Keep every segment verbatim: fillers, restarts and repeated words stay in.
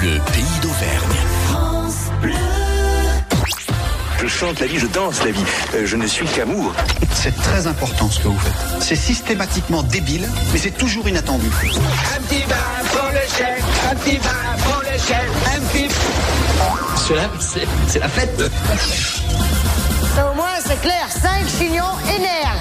Bleu, pays d'Auvergne. France Bleu. Je chante la vie, je danse la vie. Euh, je ne suis qu'amour. C'est très important ce que vous faites. C'est systématiquement débile, mais c'est toujours inattendu. Un petit vin pour le chef, un petit vin pour le chef, un petit... Cela, c'est, c'est la fête. Au moins, c'est clair, cinq chignons énerve.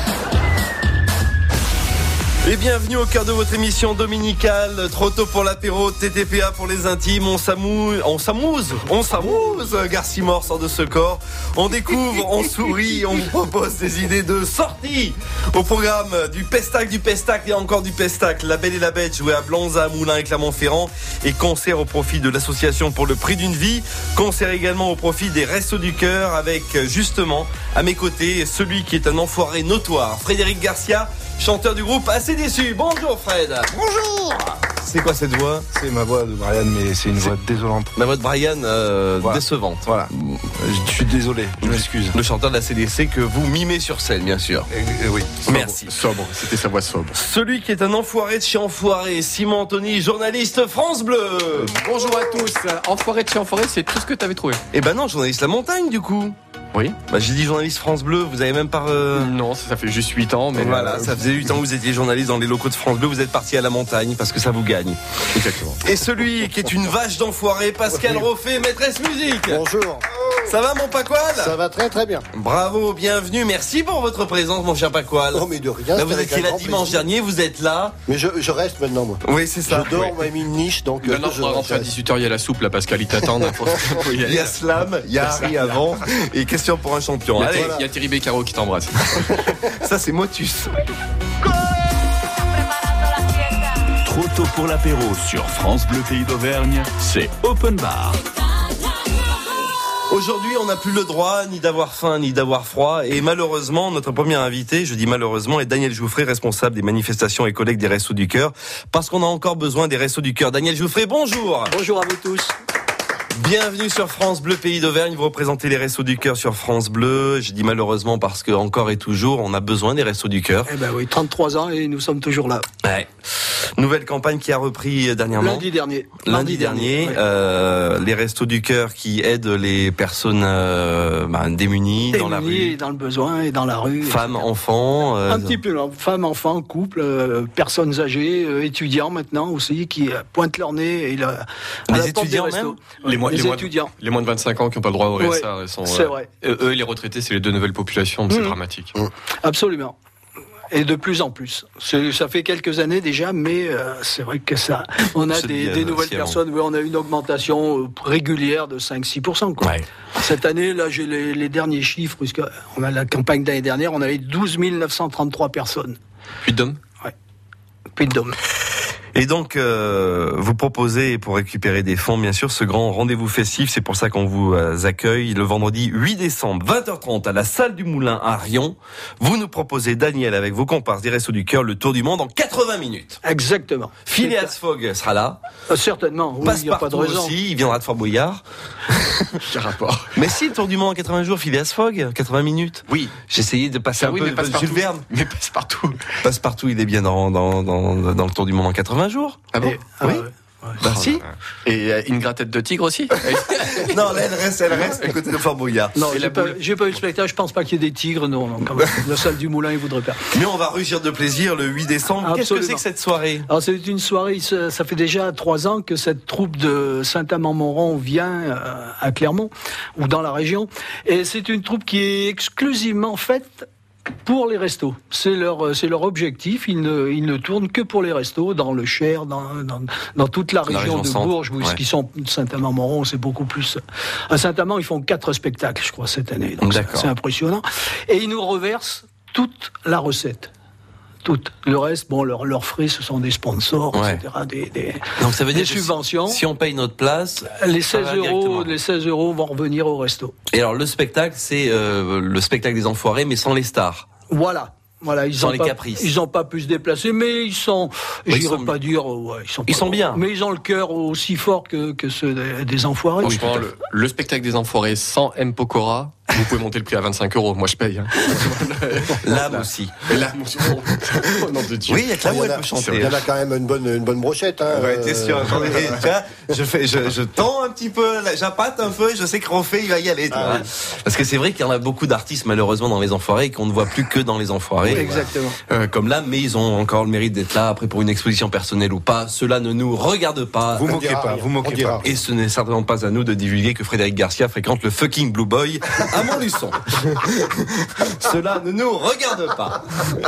Et bienvenue au cœur de votre émission dominicale. Trop tôt pour l'apéro, T T P A pour les intimes. On s'amuse, on s'amuse, on s'amuse. Garcimore sort de ce corps. On découvre, on sourit, on vous propose des idées de sortie. Au programme du Pestac, du Pestac et encore du Pestac. La Belle et la Bête jouée à Blanza, Moulins et Clermont-Ferrand. Et concert au profit de l'association pour le prix d'une vie. Concert également au profit des Restos du Cœur avec justement à mes côtés celui qui est un enfoiré notoire, Frédéric Garcia, chanteur du groupe Assez Déçu. Bonjour Fred. Bonjour. C'est quoi cette voix? C'est ma voix de Brian, mais c'est une c'est... voix désolante. Ma voix de Brian euh, voilà. décevante. Voilà. Je suis désolé, je m'excuse. Le chanteur de la C D C que vous mimez sur scène, bien sûr. Et, et oui. Sobre. Merci. Sobre. C'était sa voix sobre. Celui qui est un enfoiré de chez enfoiré, Simon Anthony, journaliste France Bleu. Bonjour à tous. Enfoiré de chez enfoiré, c'est tout ce que t'avais trouvé. Eh ben non, journaliste La Montagne du coup. Oui. Bah j'ai dit journaliste France Bleu, vous avez même pas... Euh... Non, ça, ça fait juste huit ans. Mais voilà, euh... ça faisait huit ans que vous étiez journaliste dans les locaux de France Bleu, vous êtes parti à La Montagne parce que ça vous gagne. Exactement. Et celui qui est une vache d'enfoiré, Pascal Roffet, maîtresse musique. Bonjour. Ça va mon Paqual? Ça va très très bien. Bravo, bienvenue, merci pour votre présence mon cher Paqual. Oh mais de rien. Là, vous étiez là dimanche plaisir. dernier, vous êtes là. Mais je, je reste maintenant moi. Oui c'est ça. Je dors, oui. on m'a mis une niche donc... Maintenant euh, on va rentrer à dix-huit heures, il y a la soupe là Pascal, il t'attend. Il y a Slam, il y a Harry avant et question pour un champion. Il y a, Allez. Voilà. Il y a Thierry Beccaro qui t'embrasse. Ça c'est Motus. Trop tôt pour l'apéro sur France Bleu Pays d'Auvergne, c'est Open Bar. Aujourd'hui, on n'a plus le droit ni d'avoir faim ni d'avoir froid et malheureusement, notre premier invité, je dis malheureusement, est Daniel Jouffret, responsable des manifestations et collègue des Restos du Cœur, parce qu'on a encore besoin des Restos du Cœur. Daniel Jouffret, bonjour. Bonjour à vous tous. Bienvenue sur France Bleu Pays d'Auvergne, vous représentez les Restos du Cœur sur France Bleu. Je dis malheureusement parce que encore et toujours, on a besoin des Restos du Cœur. Eh ben oui, trente-trois ans et nous sommes toujours là. Ouais. Nouvelle campagne qui a repris dernièrement. Lundi dernier. Lundi, Lundi dernier, dernier ouais. euh, les Restos du Cœur qui aident les personnes euh, bah, démunies, démunies dans la rue. Et dans le besoin et dans la rue. Femmes, et cetera enfants. Euh, Un petit peu, là. Femmes, enfants, couples, euh, personnes âgées, euh, étudiants maintenant aussi qui euh, pointent leur nez et la, à les la porte des restos. Les, moins, les, les étudiants. Moins de, les moins de vingt-cinq ans qui n'ont pas le droit au R S A. Ouais, sont, c'est euh, vrai. Eux et les retraités, c'est les deux nouvelles populations, mmh. c'est dramatique. Mmh. Absolument. Et de plus en plus. C'est, ça fait quelques années déjà, mais euh, c'est vrai que ça, on a des, bien, des nouvelles personnes. Oui, on a une augmentation euh, régulière de cinq à six pour cent. Quoi. Ouais. Cette année, là, j'ai les, les derniers chiffres, puisqu'on a la campagne d'année dernière, on avait douze mille neuf cent trente-trois personnes. Puy-de-Dôme. Ouais. Puy-de-Dôme. Et donc, euh, vous proposez, pour récupérer des fonds, bien sûr, ce grand rendez-vous festif. C'est pour ça qu'on vous euh, accueille le vendredi huit décembre, vingt heures trente, à la Salle du Moulin à Rion. Vous nous proposez, Daniel, avec vos comparses des Restos du Cœur, le tour du monde en quatre-vingts minutes. Exactement. Phileas Fogg sera là. Euh, certainement. Oui, il n'y a pas de raison. Aussi, il viendra de Fort Boyard. Quel rapport? Mais si, le tour du monde en quatre-vingts jours, Phileas Fogg, quatre-vingt minutes. Oui. J'ai essayé de passer ah un oui, peu mais passe Jules Verne. Mais passe partout. Passe partout, il est bien dans, dans, dans, dans le tour du monde en quatre-vingts jours. Ah bon? Et, ah oui. Ouais. Ouais. Bah oh, si. Et euh, une gratette de tigre aussi. Non, là, elle reste, elle reste à côté de Fort Boyard. Non, j'ai pas, j'ai pas eu le spectacle. Je pense pas qu'il y ait des tigres. Non, non. Quand même. La Salle du Moulin, il voudrait pas. Mais on va rugir de plaisir le huit décembre. Absolument. Qu'est-ce que c'est que cette soirée? Alors c'est une soirée. Ça fait déjà trois ans que cette troupe de Saint-Amand-Montrond vient à Clermont ou dans la région, et c'est une troupe qui est exclusivement faite pour les restos. C'est leur, c'est leur objectif. Ils ne, ils ne tournent que pour les restos, dans le Cher, dans, dans, dans toute la, la région, région de centre. Bourges, où ouais. qui sont Saint-Amand-Montrond, c'est beaucoup plus. À Saint-Amand, ils font quatre spectacles, je crois, cette année. Donc c'est, c'est impressionnant. Et ils nous reversent toute la recette. Toutes. Le reste, bon, leurs leur frais, ce sont des sponsors, ouais. et cetera. Des, des, Donc ça veut dire des subventions. Si, si on paye notre place, les seize euros, les seize euros vont revenir au resto. Et alors le spectacle, c'est euh, le spectacle des enfoirés, mais sans les stars. Voilà. Voilà, ils sans ont les pas, caprices. Ils n'ont pas pu se déplacer, mais ils sont, oui, j'irais sont... pas dire, ouais, ils sont, ils sont bien. Mais ils ont le cœur aussi fort que, que ceux des, des enfoirés. Oui, le, le spectacle des enfoirés sans M. Pokora, Vous pouvez monter le prix à vingt-cinq euros, moi je paye. Hein. L'âme aussi. Et l'âme aussi. Oh nom de Dieu. Oui, il y a que là où elle peut Il chanter. y en a quand même une bonne, une bonne brochette. Hein, Ouais, t'es sûr. euh, Attendez, tiens, je fais, je, je tends un petit peu, là, j'appâte un peu, je sais que Roffé, il va y aller. Tu Ah, vois. oui. Parce que c'est vrai qu'il y en a beaucoup d'artistes, malheureusement, dans les Enfoirés, et qu'on ne voit plus que dans les Enfoirés. Exactement. Euh, comme là, mais ils ont encore le mérite d'être là, après pour une exposition personnelle ou pas. Cela ne nous regarde pas. Vous On moquez dira pas, rien. vous On moquez dira pas. rien. Et ce n'est certainement pas à nous de divulguer que Frédéric Garcia fréquente le fucking Blue Boy à Montluçon. Cela ne nous regarde pas.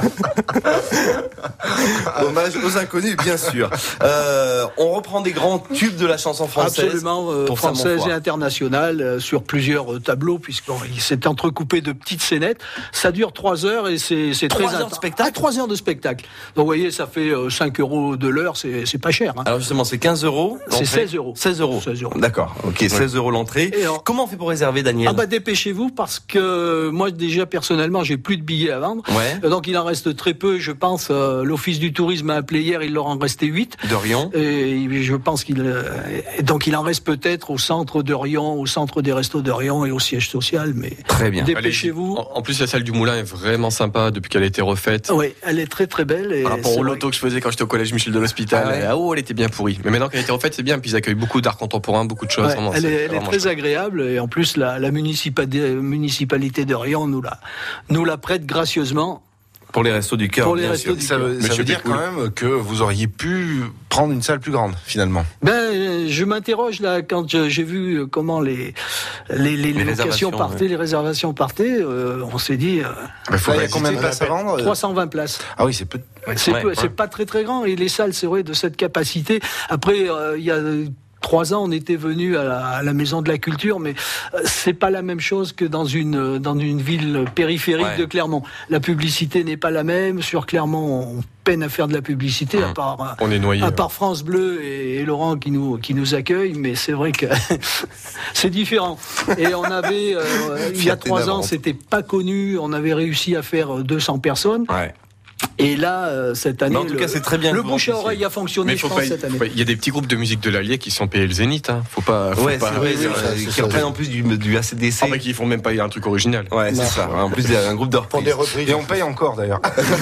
Hommage aux inconnus, bien sûr. Euh, on reprend des grands tubes de la chanson française. Absolument, euh, pour Sam française Monfoy. et internationale, euh, sur plusieurs euh, tableaux, puisqu'il s'est entrecoupé de petites scénettes. Ça dure trois heures et c'est, c'est très Trois heures de intense. spectacle Ah, trois heures de spectacle. Donc vous voyez, ça fait euh, cinq euros de l'heure, c'est, c'est pas cher. Hein. Alors justement, c'est quinze euros. C'est l'entrée. seize euros. seize euros. seize euros. D'accord. Ok, seize euros l'entrée. Et alors- Comment on fait pour réserver, Daniel? Ah bah dépêchez-vous parce que moi déjà personnellement j'ai plus de billets à vendre. Ouais. Euh, Donc il en reste très peu, je pense. Euh, l'Office du tourisme a appelé hier, il leur en restait huit. De Rion. Et je pense qu'il euh, donc il en reste peut-être au centre de Rion, au centre des restos de Rion et au siège social. Mais Très bien. dépêchez-vous. En, en plus, la salle du Moulin est vraiment sympa depuis qu'elle a été refaite. Oui, elle est très très belle. Et Par rapport c'est au vrai loto que je faisais quand j'étais au collège Michel de l'Hospital, Ah ouais. ah oh, elle était bien pourrie. Mais maintenant qu'elle a été refaite, c'est bien. Puis ils accueillent beaucoup d'art contemporain, beaucoup de choses. Ouais, vraiment, elle c'est est, elle est vraiment très chouette. agréable et en plus la, la municipalité, municipalité de Rion nous la, nous la prête gracieusement. Pour les restos du cœur. Pour les bien restos sûr. du Ça veut, ça Monsieur veut dire Pécoul. quand même que vous auriez pu prendre une salle plus grande, finalement. Ben, je m'interroge là quand je- j'ai vu comment les les, les, Les locations réservations, partaient, ouais. les réservations partaient. euh, on s'est dit euh, Il faut Ouais, il y a combien de c'était- places à vendre trois cent vingt places. Ah oui, c'est peu. C'est Ouais, peu- ouais. c'est pas très très grand et les salles, c'est vrai, de cette capacité. Après, euh, il y a trois ans, on était venu à la, à la Maison de la Culture, mais euh, c'est pas la même chose que dans une dans une ville périphérique Ouais. de Clermont. La publicité n'est pas la même. Sur Clermont, on peine à faire de la publicité, à part euh, On est noyé. à part France Bleu et, et Laurent qui nous qui nous accueillent, mais c'est vrai que c'est différent. Et on avait euh, il y a Fierté trois ans, d'avance. c'était pas connu. On avait réussi à faire deux cents personnes. Ouais. Et là, euh, cette année, Mais en tout le, cas, c'est très bien que le vous bouche à remplissiez. oreille a fonctionné, Mais je faut pense, pas, cette année. faut pas- il y a des petits groupes de musique de l'Allier qui sont payés le Zénith. Hein. Faut pas. Faut Ouais, pas c'est vrai, c'est oui, vrai, ça, qui c'est ça. reprennent en plus du, du A C D C. Ah bah, qui font même pas un truc original. Ouais, c'est ça. En plus, il y a un groupe de Pour des reprises. reprises. Et on paye encore, d'ailleurs.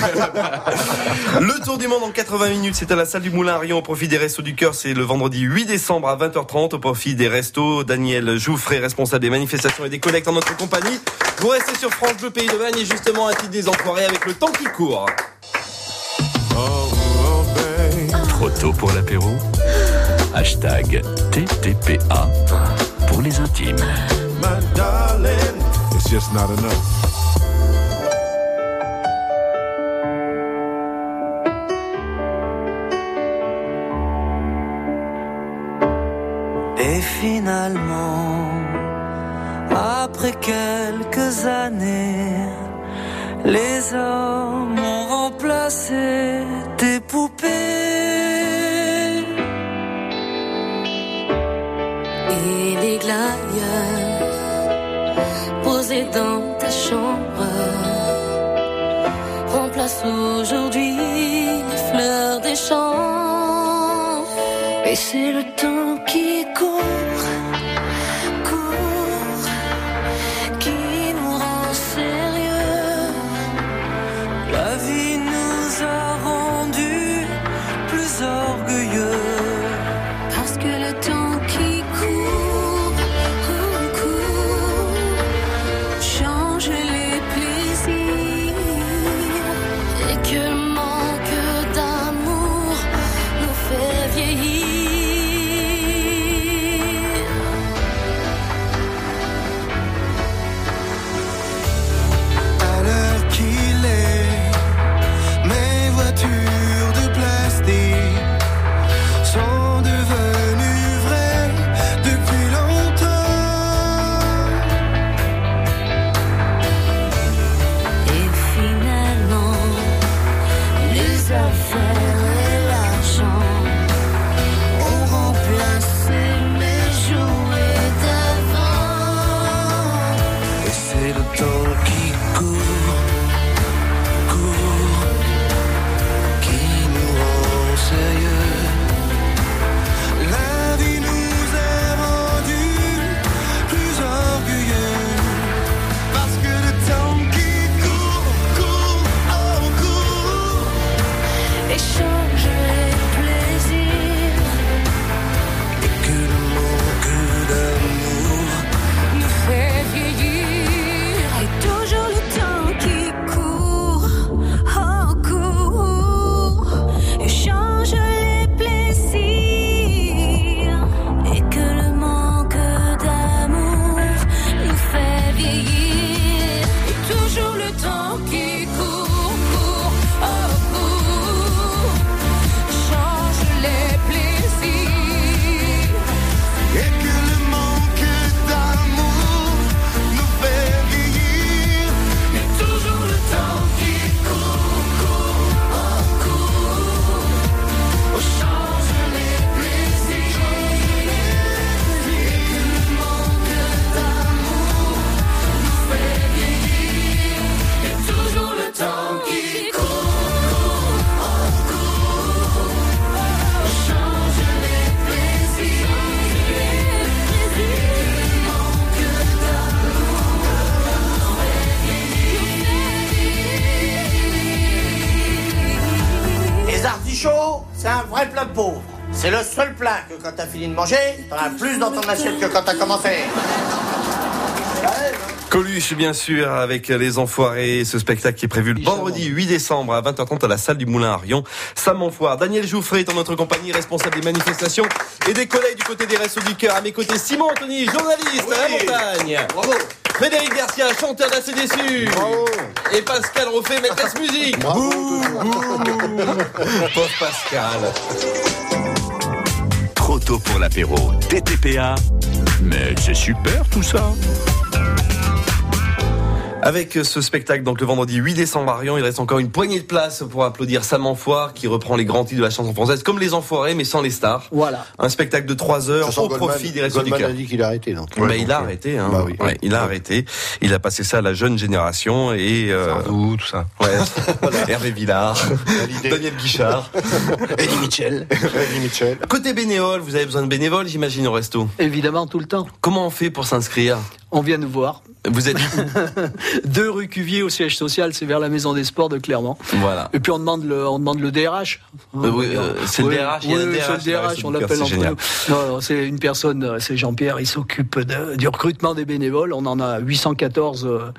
Le tour du monde en quatre-vingts minutes, c'est à la salle du Moulin à Rion au profit des Restos du Cœur. C'est le vendredi huit décembre à vingt heures trente au profit des Restos. Daniel Jouffret, responsable des manifestations et des collectes en notre compagnie. Vous restez sur France Bleu Pays d'Auvergne et justement un titre des Enfoirés avec le temps qui court. Trop tôt pour l'apéro. Hashtag T T P A pour les intimes. My darling, it's just not enough. Et finalement, après quelques années, les hommes ont remplacé tes poupées. Et les glaïeuls posés dans ta chambre remplacent aujourd'hui les fleurs des champs. Et c'est le temps qui court, court, qui nous rend sérieux. La vie nous a rendus plus orgueilleux. Parce que le temps qui court, court, court, change les plaisirs. Et que le manque d'amour nous fait vieillir. À l'heure qu'il est, mes voitures de plastique sont devenues vraies depuis longtemps. Et finalement, les affaires et l'argent chaud, c'est un vrai plat de pauvre. C'est le seul plat que quand t'as fini de manger, t'en as plus dans ton assiette que quand t'as commencé. Coluche, bien sûr, avec Les Enfoirés, ce spectacle qui est prévu le vendredi huit décembre à vingt heures trente à la salle du Moulin à Rion. Sam Enfoire, Daniel Jouffret est en notre compagnie, responsable des manifestations et des collègues du côté des Restos du Cœur. À mes côtés, Simon Anthony, journaliste oui. à la montagne. Bravo. Frédéric Garcia, chanteur d'Assez Déçu. Bravo. Et Pascal Roffet, maîtresse musique. Bravo. Pauvre Pascal. Trop tôt pour l'apéro, T T P A. Mais c'est super tout ça. Avec ce spectacle, donc le vendredi huit décembre à Rion, il reste encore une poignée de places pour applaudir Sam Enfoire qui reprend les grands titres de la chanson française, comme Les Enfoirés, mais sans les stars. Voilà. Un spectacle de trois heures au Goldman, profit des Restos du Goldman Cœur. a dit qu'il a arrêté, donc. Ouais, Ouais, il donc, a arrêté, hein. Bah oui. Ouais, il a arrêté. Il a passé ça à la jeune génération et euh... Sardou, tout ça. Ouais. Hervé Villard, Daniel Guichard, Eddie Mitchell. Eddie Mitchell. Côté bénévole, vous avez besoin de bénévoles, j'imagine, au resto. Évidemment, tout le temps. Comment on fait pour s'inscrire? On vient nous voir. Vous êtes deux rue Cuvier au siège social, c'est vers la maison des sports de Clermont. Voilà. Et puis on demande le, on demande le D R H. Euh, oui, euh, c'est oui, le D R H. Il y a oui, un D R H, c'est le D R H, on l'appelle entre génial. nous. Non, non, c'est une personne, c'est Jean-Pierre, il s'occupe de, du recrutement des bénévoles. On en a huit cent quatorze euh,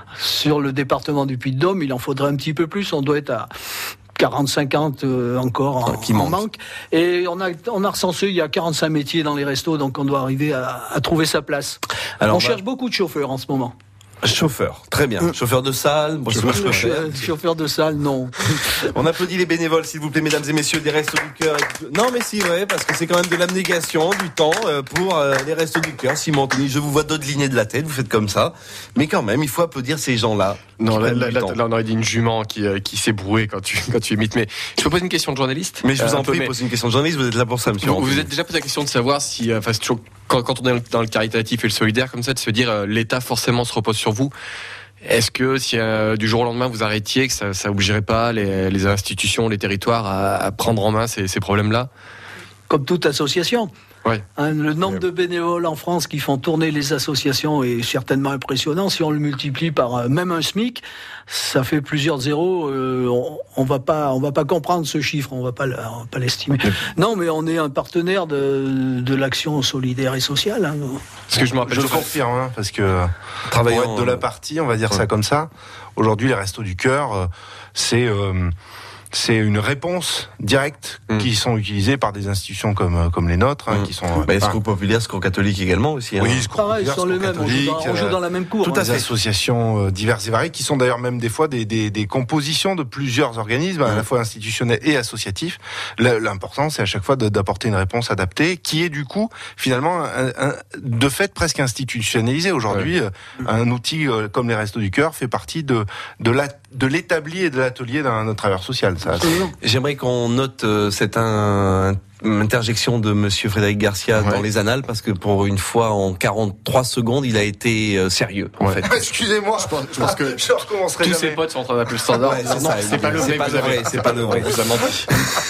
sur le département du Puy-de-Dôme. Il en faudrait un petit peu plus. On doit être à quarante cinquante euh, encore en, qui en manque. manque. Et on a, on a recensé, il y a quarante-cinq métiers dans les restos, donc on doit arriver à, à trouver sa place. Alors, on, on va... cherche beaucoup de chauffeurs en ce moment. Chauffeur, très bien. Mmh. Chauffeur de salle, bon, c'est moi je préfère. Chauffeur de salle, non. On applaudit les bénévoles, s'il vous plaît, mesdames et messieurs, des Restos du Cœur. Non, mais si, ouais, parce que c'est quand même de l'abnégation, du temps pour euh, les Restos du Cœur. Simon Anthony, je vous vois dodeliner de la tête, vous faites comme ça. Mais quand même, il faut applaudir ces gens-là. Non, là, là, là, là, on aurait dit une jument qui, euh, qui s'est brouée quand tu, quand tu imites. Mais je peux poser une question de journaliste. Mais je vous euh, en prie, posez une question de journaliste, vous êtes là pour ça, monsieur. Vous vous êtes déjà posé la question de savoir si, enfin, c'est toujours, quand, quand on est dans le caritatif et le solidaire comme ça, de se dire, euh, l'État forcément se repose sur vous. Est-ce que si euh, du jour au lendemain vous arrêtiez, que ça, ça obligerait pas les, les institutions, les territoires à, à prendre en main ces, ces problèmes-là? Comme toute association. Ouais. Hein, le nombre de bénévoles en France qui font tourner les associations est certainement impressionnant. Si on le multiplie par euh, même un SMIC, ça fait plusieurs zéros. Euh, on, on va pas, on va pas comprendre ce chiffre, on va pas, on va pas l'estimer. Non, mais on est un partenaire de, de l'action solidaire et sociale. Hein. Parce que je me rappelle, je le confirme, hein, parce que travailler de la partie, on va dire ouais. ça comme ça. Aujourd'hui, les Restos du Cœur, euh, c'est euh, c'est une réponse directe mmh. qui sont utilisées par des institutions comme comme les nôtres, hein, mmh. qui sont. Bah, euh, Secours populaire, Secours catholique également aussi. Hein. Oui, Secours Pareil, populaire, Secours catholique. On joue, dans, on joue dans la même cour. Tout hein. à fait. Des associations euh, diverses et variées, qui sont d'ailleurs même des fois des des, des compositions de plusieurs organismes, mmh. à la fois institutionnels et associatifs. L'important, c'est à chaque fois de, d'apporter une réponse adaptée, qui est du coup finalement un, un, de fait presque institutionnalisé aujourd'hui. Ouais. Un outil euh, comme les Restos du Cœur fait partie de de la de l'établi et de l'atelier d'un travailleur social. Ça, j'aimerais qu'on note euh, cette un, interjection de monsieur Frédéric Garcia ouais. dans les annales, parce que pour une fois, en quarante-trois secondes, il a été euh, sérieux, en ouais. fait. Excusez-moi, je pense, je pense que je recommencerai tous jamais. ses potes sont en train d'appeler le standard. Ouais, c'est, non, ça, c'est pas le vrai, c'est pas le vrai, c'est pas le vrai, vous avez menti.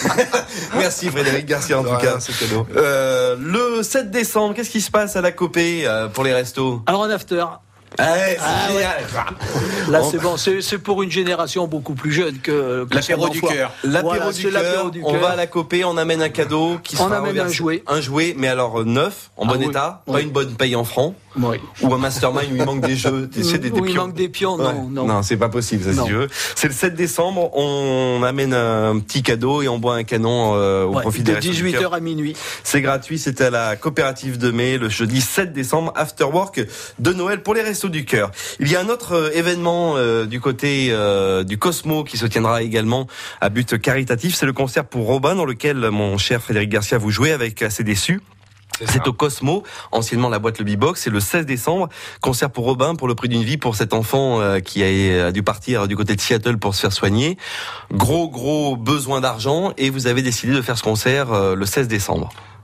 Merci Frédéric Garcia, en tout cas. C'est cadeau. Euh, le sept décembre, qu'est-ce qui se passe à la Copé euh, pour les restos? Alors en after. Ah ouais, c'est ah génial. Ouais. Là, c'est bon. C'est, c'est pour une génération beaucoup plus jeune que, que l'apéro du cœur. L'apéro voilà, du cœur. On va à la Copé, on amène un cadeau qui on sera amène reversé. un jouet. Un jouet, mais alors neuf, en ah, bon oui. état, oui. pas une bonne paye en francs. Oui. Ou un mastermind où il manque des jeux, des, des, des où pions. il manque des pions, non, ouais. non. Non, c'est pas possible, ça, non. si tu veux. C'est le sept décembre, on amène un petit cadeau et on boit un canon euh, au ouais, profit de des Restos dix-huit du Cœur. heures à minuit. C'est gratuit, c'était à la coopérative de mai, le jeudi sept décembre, after work de Noël pour les Restos du Cœur. Il y a un autre euh, événement euh, du côté euh, du Cosmo qui se tiendra également à but caritatif, c'est le concert pour Robin, dans lequel mon cher Frédéric Garcia vous jouez avec Assez Déçu. C'est, c'est au Cosmo, anciennement la boîte Le Bibox. C'est le seize décembre, concert pour Robin, pour le prix d'une vie, pour cet enfant euh, qui a, a dû partir du côté de Seattle pour se faire soigner. Gros, gros besoin d'argent, et vous avez décidé de faire ce concert euh, le seize décembre.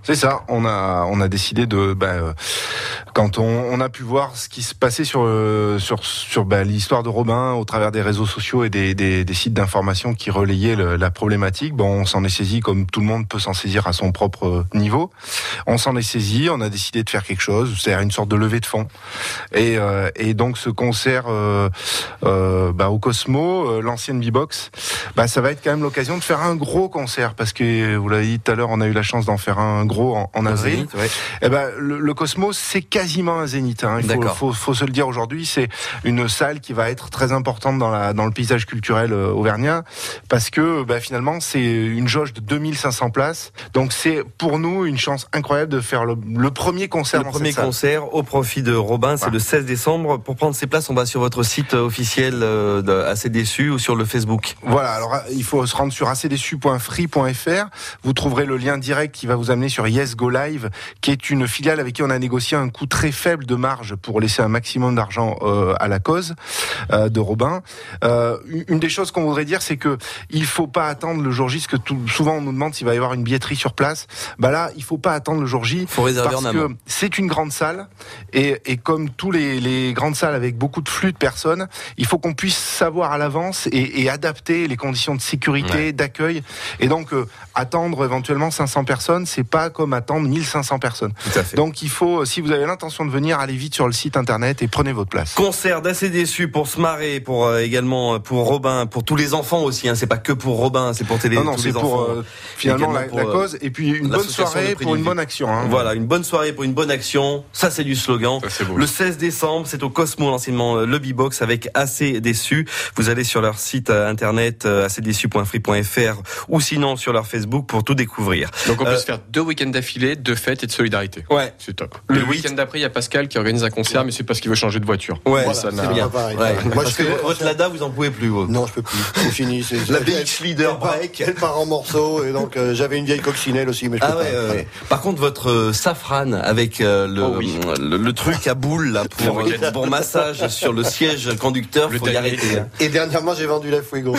C'est ça. On a on a décidé de bah, euh, quand on, on a pu voir ce qui se passait sur euh, sur sur bah, l'histoire de Robin au travers des réseaux sociaux et des des, des sites d'information qui relayaient le, la problématique. Bon, on s'en est saisi comme tout le monde peut s'en saisir à son propre niveau. On s'en est saisi. On a décidé de faire quelque chose. C'est-à-dire une sorte de levée de fonds. Et euh, et donc ce concert euh, euh, bah, au Cosmo, euh, l'ancienne B-Box, bah ça va être quand même l'occasion de faire un gros concert parce que vous l'avez dit tout à l'heure, on a eu la chance d'en faire un gros en, en avril. Zénith, ouais. Et ben le, le Cosmos, c'est quasiment un zénith. Hein. Il faut, faut, faut se le dire aujourd'hui, c'est une salle qui va être très importante dans la dans le paysage culturel euh, auvergnat parce que bah, finalement c'est une jauge de deux mille cinq cents places. Donc c'est pour nous une chance incroyable de faire le, le premier concert. Le dans premier cette salle. concert au profit de Robin, c'est voilà. le seize décembre. Pour prendre ses places, on va sur votre site officiel euh, de Assez Déçu ou sur le Facebook. Voilà, alors il faut se rendre sur assez déçu point free point f r. Vous trouverez le lien direct qui va vous amener sur Yes Go Live, qui est une filiale avec qui on a négocié un coût très faible de marge pour laisser un maximum d'argent euh, à la cause euh, de Robin. Euh, une des choses qu'on voudrait dire, c'est que il faut pas attendre le jour J, parce que tout, souvent on nous demande s'il va y avoir une billetterie sur place. Bah là, il faut pas attendre le jour J. Faut réserver parce en amont. que c'est une grande salle et, et comme tous les, les grandes salles avec beaucoup de flux de personnes, il faut qu'on puisse savoir à l'avance et, et adapter les conditions de sécurité, ouais. d'accueil. Et donc euh, attendre éventuellement cinq cents personnes, c'est pas comme attendre mille cinq cents personnes. Tout à fait. Donc il faut, si vous avez l'intention de venir, allez vite sur le site internet et prenez votre place. Concert d'Assez Déçu pour se marrer, pour euh, également pour Robin, pour tous les enfants aussi. Hein. C'est pas que pour Robin, c'est pour télé, non, non, tous c'est les pour enfants. Euh, finalement la, pour, la cause et puis une bonne soirée pour une bonne action. Hein. Voilà, une bonne soirée pour une bonne action. Ça c'est du slogan. Ça, c'est beau. Le seize décembre, c'est au Cosmo, l'anciennement le B-Box avec Assez Déçu. Vous allez sur leur site internet euh, assez déçu point free point f r ou sinon sur leur Facebook pour tout découvrir. Donc on euh, peut se faire deux week-ends d'affilée, de fêtes et de solidarité. Ouais, c'est top. Le, le huit... week-end d'après, il y a Pascal qui organise un concert, mais c'est parce qu'il veut changer de voiture. Ouais, voilà, ça c'est bien. Pareil, ouais. Moi, Parce je fais que votre Lada, vous en pouvez plus. Vous. Non, je peux plus. C'est fini. C'est la B X Leader. Elle, elle part en morceaux et donc euh, j'avais une vieille coccinelle aussi, mais je peux ah pas. Ouais, ouais, ouais. Par contre, votre euh, Safran avec euh, le, oh oui. le le truc à boule là pour euh, pour massage sur le siège conducteur, le faut y arrêter. Hein. Et dernièrement, j'ai vendu la Fuego.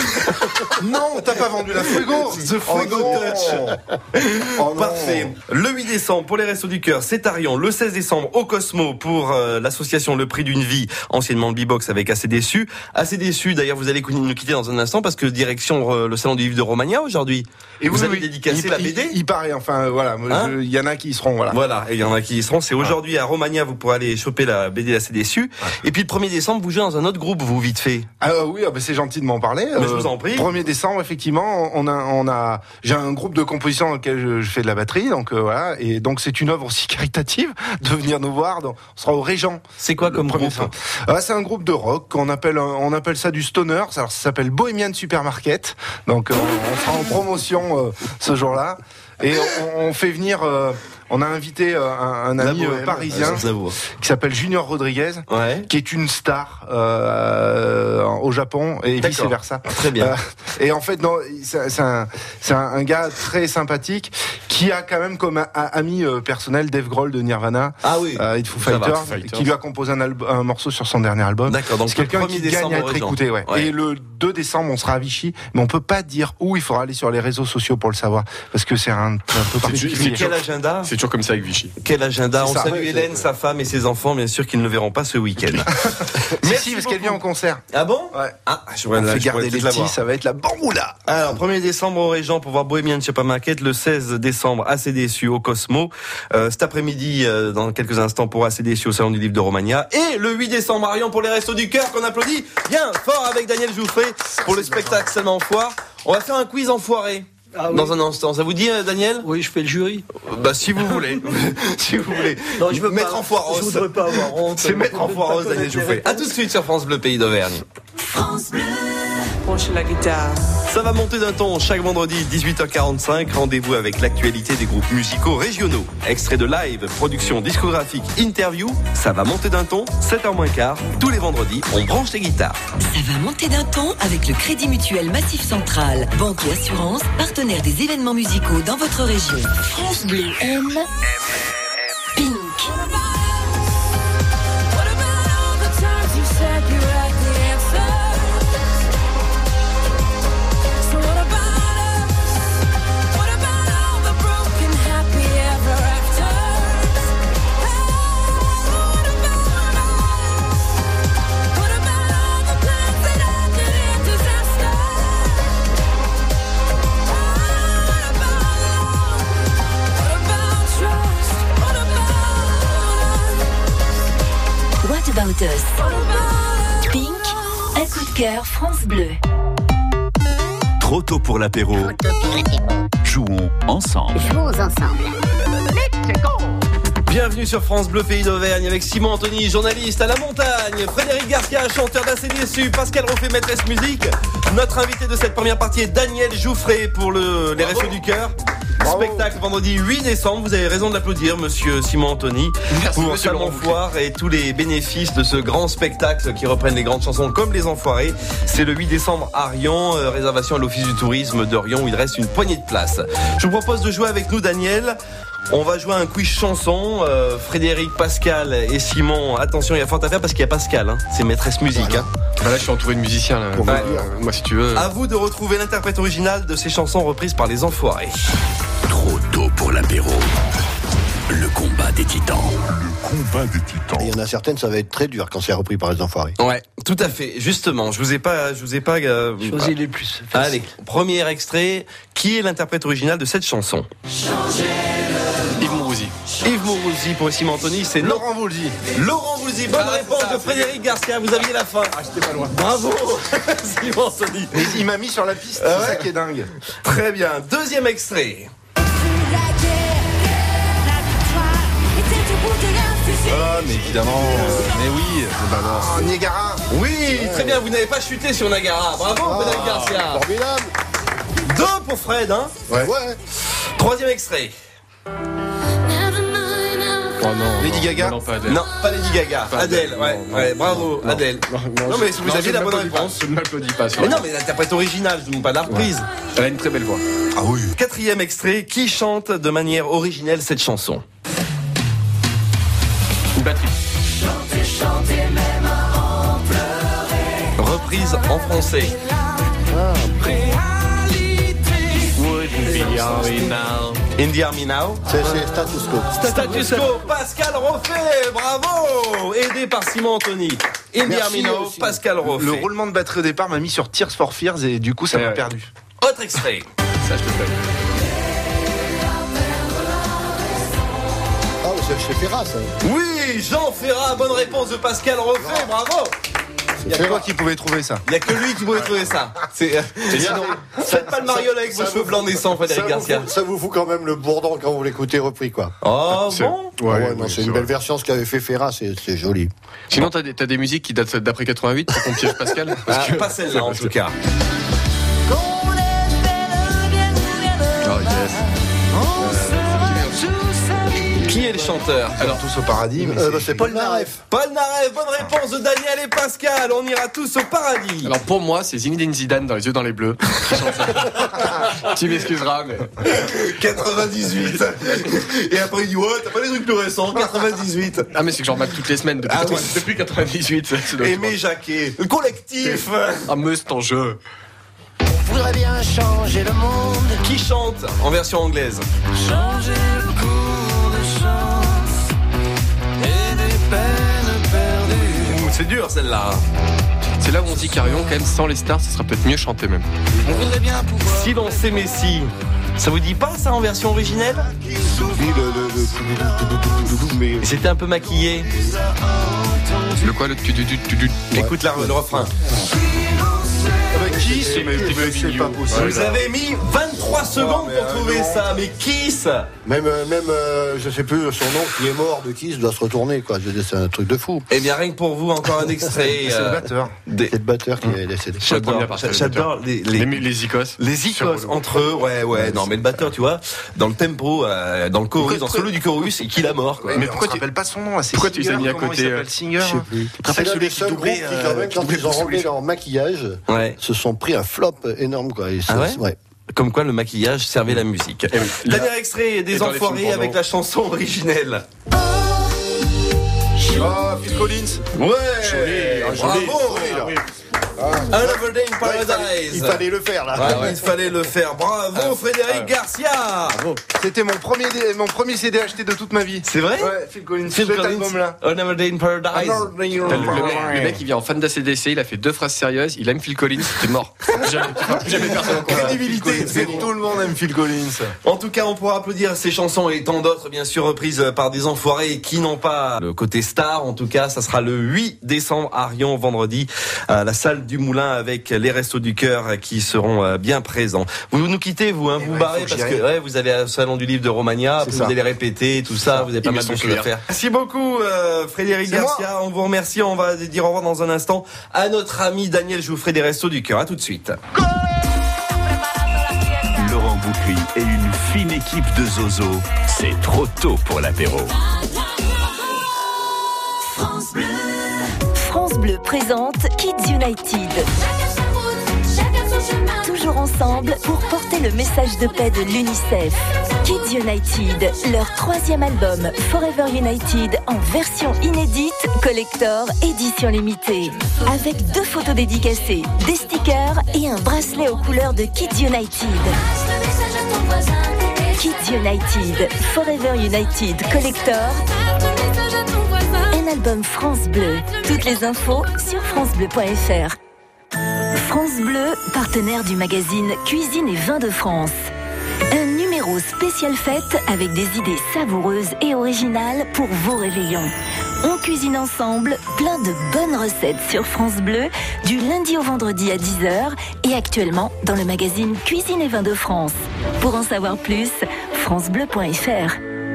Non, t'as pas vendu la Fuego. The Fuego oh Touch. Oh Parfait. Le huit décembre pour les Restos du Cœur, c'est à Rion. Le seize décembre au Cosmo pour euh, l'association Le Prix d'une Vie, anciennement le B-Box avec Assez Déçu. Assez Déçu, d'ailleurs, vous allez nous quitter dans un instant parce que direction euh, le salon du livre de Romagna aujourd'hui. Et vous oui, allez oui. dédicacer il, la B D. Il, il paraît, enfin voilà, il hein y en a qui y seront, voilà. Voilà, et il y en a qui y seront. C'est aujourd'hui à Romagna, vous pourrez aller choper la B D Assez Déçu. Ouais. Et puis le premier décembre, vous jouez dans un autre groupe, vous vite fait. Ah euh, oui, ah, bah, c'est gentil de m'en parler. Mais euh, je vous en prie. premier décembre, effectivement, on a, on a, j'ai un groupe de composition dans lequel je, je fais de la batterie, donc euh, voilà, et donc c'est une œuvre aussi caritative de venir nous voir. Donc, on sera au Régent. C'est quoi comme groupe? Ah, c'est un groupe de rock qu'on appelle, on appelle ça du stoner. Alors ça s'appelle Bohemian Supermarket. Donc euh, on, on sera en promotion euh, ce jour-là. Et on, on fait venir, euh, on a invité euh, un, un ami euh, parisien ouais, qui s'appelle Junior Rodriguez, ouais. qui est une star euh, au Japon et vice versa. Très bien. Euh, et en fait, non, c'est, c'est, un, c'est un, un gars très sympathique qui a quand même comme a, a, ami euh, personnel Dave Grohl de Nirvana, ah oui, euh, et de Foo Fighters, qui lui a composé un, alb- un morceau sur son dernier album. D'accord. Donc c'est quelqu'un qui gagne à être écouté. Ouais. Ouais. Et le deux décembre, on sera à Vichy, mais on peut pas dire où. Il faudra aller sur les réseaux sociaux pour le savoir, parce que c'est un, un peu particulier. Quel agenda? C'est toujours comme ça avec Vichy. Quel agenda? On ça, salue ouais, Hélène, sa femme et ses enfants, bien sûr, qu'ils ne le verront pas ce week-end. Merci, parce qu'elle vient en concert. Ah bon? Ouais. Ah, je on fait garder les petits, ça va être la bamboula. Alors, premier décembre au Régent pour voir Bohemian Supermarket, le seize décembre, Assez Déçu au Cosmo. Euh, cet après-midi, euh, dans quelques instants, pour Assez Déçu au Salon du Livre de Romagna. Et le huit décembre, Marion, pour les Restos du Cœur, qu'on applaudit bien fort avec Daniel Jouffré pour le spectacle Seulement Foire. On va faire un quiz enfoiré. Ah, oui. Dans un instant, ça vous dit, Daniel? Oui, je fais le jury. Bah, si vous voulez, si vous voulez. Non, je veux mettre pas, en foireuse. Je voudrais pas avoir honte. C'est mettre en foireuse, Daniel Jouffré. À tout de suite sur France Bleu, Pays d'Auvergne. France Bleu. Proche la guitare. Ça va monter d'un ton chaque vendredi dix-huit heures quarante-cinq. Rendez-vous avec l'actualité des groupes musicaux régionaux. Extrait de live, production discographique, interview. Ça va monter d'un ton, sept heures moins quart. Tous les vendredis, on branche les guitares. Ça va monter d'un ton avec le Crédit Mutuel Massif Central. Banque et assurance, partenaire des événements musicaux dans votre région. France Bleu aime Pink. What about us? What about all the broken happy ever With Us. Pink, un coup de cœur France Bleu. Trop tôt pour l'apéro. Jouons ensemble. Jouons ensemble. Bienvenue sur France Bleu Pays d'Auvergne avec Simon Anthony, journaliste à la montagne, Frédéric Garcia, chanteur d'Assez déçu, Pascal Roffet, maîtresse musique. Notre invité de cette première partie est Daniel Jouffré pour le, les Restos du Cœur. Bravo. Spectacle vendredi huit décembre. Vous avez raison de l'applaudir, monsieur Simon Anthony. Merci, pour Salon Foire et tous les bénéfices de ce grand spectacle qui reprennent les grandes chansons comme Les Enfoirés. C'est le huit décembre à Rion. Euh, réservation à l'Office du Tourisme de Rion où il reste une poignée de places. Je vous propose de jouer avec nous, Daniel. On va jouer à un quiz chanson. Euh, Frédéric, Pascal et Simon. Attention, il y a fort à faire parce qu'il y a Pascal. Hein. C'est maîtresse musique. Voilà. Hein. Bah là, je suis entouré de musiciens. Là. Ouais. Euh, moi, si tu veux. À vous de retrouver l'interprète original de ces chansons reprises par Les Enfoirés. Trop tôt pour l'apéro. Le combat des titans. Le combat des titans. Il y en a certaines, ça va être très dur quand c'est repris par Les Enfoirés. Ouais, tout à fait. Justement, je vous ai pas, je vous ai pas. Euh, Choisis les plus. Allez, premier extrait. Qui est l'interprète original de cette chanson? Yves Mourouzi. Yves Mourouzi pour Simon Anthony, c'est Laurent Voulzy. Laurent Voulzy, bonne ah, réponse ça, de Frédéric Garcia, vous aviez la fin. Ah, j'étais pas loin. Bravo Simon Anthony. Mais il m'a mis sur la piste, ah, c'est ouais. ça qui est dingue. Très bien, deuxième extrait. Ah, mais évidemment, euh, mais oui, bah alors. Niagara. Oui, ouais. Très bien, vous n'avez pas chuté sur Niagara. Bravo, ah, Frédéric Garcia. Formidable. Deux pour Fred, hein. Ouais. Ouais. Troisième extrait. Oh non, Lady Gaga. Non, pas Adèle. Non, pas Lady Gaga. Pas Adèle, Adèle. ouais, Non, ouais, non, bravo, non, Adèle. Non, non, non mais si vous non, aviez la bonne réponse. Pas, je ne m'applaudis pas. Mais non, mais l'interprète originale, je ne pas de la reprise. Ouais. Elle a une très belle voix. Ah oui. Quatrième extrait. Qui chante de manière originelle cette chanson? Une batterie. Chanter, chanter, même à en pleurer. Reprise en français. Ah. Réalité. In the Army Now. C'est, c'est Status Quo. Status Quo, Pascal Roffet, bravo. Aidé par Simon Anthony. In the Army Now, Pascal Roffet. Le roulement de batterie au départ m'a mis sur Tears for Fears et du coup ça ouais, m'a ouais. perdu. Autre extrait. Ça, je te fais. Ah, c'est, c'est Ferrat, ça. Oui, Jean Ferrat, bonne réponse de Pascal Roffet, bravo. Il y a toi qui pouvait trouver ça. Il n'y a que lui qui pouvait trouver ça. C'est, c'est sinon, faites pas le mariole avec vos cheveux blancs naissants, Frédéric Garcia. Ça vous fout quand même le bourdon quand vous l'écoutez repris, quoi. Oh c'est... bon ouais, ouais, ouais, non, ouais, c'est, c'est une vrai. belle version, ce qu'avait fait Ferrat, c'est, c'est joli. Sinon, t'as des, t'as des musiques qui datent d'après quatre-vingt-huit pour qu'on piège Pascal parce ah, que... Pas celle-là en tout cas. Oh yes. Qui est le chanteur? Alors tous au paradis, mais euh, c'est... bah, c'est Paul Naref. Paul Naref, bonne réponse de Daniel et Pascal. On ira tous au paradis. Alors pour moi, c'est Zinedine Zidane dans Les Yeux dans les Bleus. Tu m'excuseras, mais... quatre-vingt-dix-huit. Et après il dit ouais, t'as pas les trucs plus récents, quatre-vingt-dix-huit. Ah mais c'est que j'en mate toutes les semaines depuis, Ah, quatre-vingt... oui. depuis quatre-vingt-dix-huit. Aimé Jacquet, le collectif. Ah mais c'est en jeu. On voudrait bien changer le monde. Qui chante en version anglaise? Changer le cours de chance et des peines perdues. Ouh, c'est dur celle-là. C'est là où on dit qu'Arion, quand même, sans les stars, ça sera peut-être mieux chanté même. On voudrait bien pouvoir. Si l'on s'aimait si. Ça vous dit pas ça en version originelle? Oui, le, le, le, mais... C'était un peu maquillé. Le quoi, le tu du du du. Écoute la, le refrain. Ah bah Kiss, mais, mais c'est pas possible. Vous avez mis vingt-trois secondes mais pour trouver non. ça, mais Kiss. Même, même euh, je sais plus, son nom qui est mort de Kiss doit se retourner, quoi. Je veux dire, c'est un truc de fou. Eh bien, rien que pour vous, encore un extrait. C'est le euh, batteur. des- C'est le batteur qui est décédé. J'adore, j'adore les, les, Les, les icos. les icos entre eux. Ouais, ouais, non, mais le batteur, tu vois, dans le tempo, euh, dans le chorus, dans le solo du chorus, et qu'il a mort, quoi. Mais, Mais pourquoi pourquoi tu rappelles pas son nom? C'est pourquoi tu les as mis à comment côté, il s'appelle, euh, Singer? Je sais plus. Tu te rappelles C'est l'un celui des qui seuls doublait, groupes qui, euh, quand même, qui quand doublait ils ont Bruce enlevé Willis. leur maquillage, Ouais. se sont pris un flop énorme, quoi. Et Ah c'est- ouais Comme quoi le maquillage servait la musique. Et oui. Dernier extrait Et des dans les Enfoirés films avec porno. la chanson originelle. Oh, Phil Collins. Ouais, Joli, ah, joli, bravo. joli, là. Another Day in Paradise. Il fallait le faire, là. Ouais, ouais. Il fallait le faire. Bravo, Frédéric Garcia. Bravo. C'était mon premier, mon premier C D acheté de toute ma vie. C'est vrai? Ouais, Phil Collins. Phil Collins. Another Day in Paradise. Le, le, mec, le mec, il vient en fan d'A C D C, il a fait deux phrases sérieuses, il aime Phil Collins, c'était mort. Jamais, jamais personne encore. Crédibilité, c'est tout le monde aime Phil Collins. En tout cas, on pourra applaudir ces chansons et tant d'autres, bien sûr, reprises par des enfoirés qui n'ont pas le côté star. En tout cas, ça sera le huit décembre à Rion, vendredi, à la salle du Moulin, avec les Restos du Cœur qui seront bien présents. Vous nous quittez, vous, hein, vous vous barrez parce que ouais, vous allez au salon du livre de Romagna, vous allez répéter, tout ça, vous avez pas mal de choses à faire. Merci beaucoup, euh, Frédéric Garcia. Moi. On vous remercie. On va dire au revoir dans un instant à notre ami Daniel Jouffret des Restos du Cœur. À tout de suite. Laurent Boucry et une fine équipe de Zozo. C'est trop tôt pour l'apéro. France Bleu. France Bleu présente Kids United. Toujours ensemble pour porter le message de paix de l'UNICEF. Kids United, leur troisième album Forever United en version inédite, collector, édition limitée. Avec deux photos dédicacées, des stickers et un bracelet aux couleurs de Kids United. Kids United, Forever United collector. Un album France Bleu. Toutes les infos sur francebleu point f r. France Bleu, partenaire du magazine Cuisine et Vins de France. Un numéro spécial fête avec des idées savoureuses et originales pour vos réveillons. On cuisine ensemble plein de bonnes recettes sur France Bleu du lundi au vendredi à dix heures et actuellement dans le magazine Cuisine et Vins de France. Pour en savoir plus, francebleu point f r.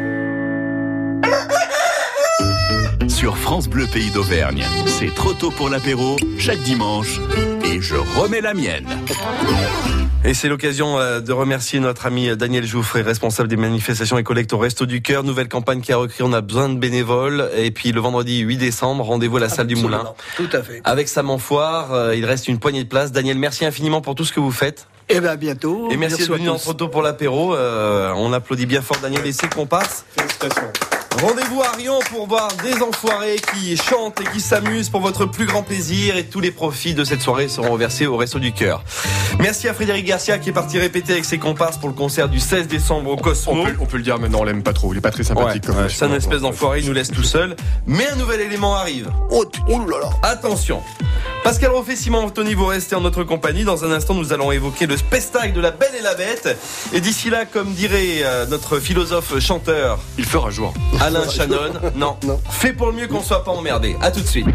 Sur France Bleu Pays d'Auvergne, c'est trop tôt pour l'apéro, chaque dimanche, et je remets la mienne. Et c'est l'occasion de remercier notre ami Daniel Jouffret, responsable des manifestations et collectes au Resto du Cœur. Nouvelle campagne qui a recruté, on a besoin de bénévoles. Et puis le vendredi huit décembre, rendez-vous à la salle Absolument. du Moulin. Tout à fait. Avec Sam Enfoire, il reste une poignée de places. Daniel, merci infiniment pour tout ce que vous faites. Et bien à bientôt. Et merci d'être venu en trop tôt pour l'apéro. Euh, on applaudit bien fort Daniel et ses comparses. Félicitations. Rendez-vous à Rion pour voir des enfoirés qui chantent et qui s'amusent pour votre plus grand plaisir, et tous les profits de cette soirée seront reversés au Resto du Cœur. Merci à Frédéric Garcia qui est parti répéter avec ses comparses pour le concert du seize décembre au Cosmo. On peut, on peut le dire maintenant, on l'aime pas trop, il est pas très sympathique. Ouais, comme ouais, c'est un espèce d'enfoiré, il nous laisse tout seul. Mais un nouvel élément arrive. Oh, oh là là. Attention. Pascal Roffet, Simon Anthony, vous restez en notre compagnie. Dans un instant, nous allons évoquer le spectacle de La Belle et la Bête. Et d'ici là, comme dirait euh, notre philosophe chanteur, il fera jour. Alain Shannon, non, non, fait pour le mieux qu'on soit pas emmerdé. À tout de suite.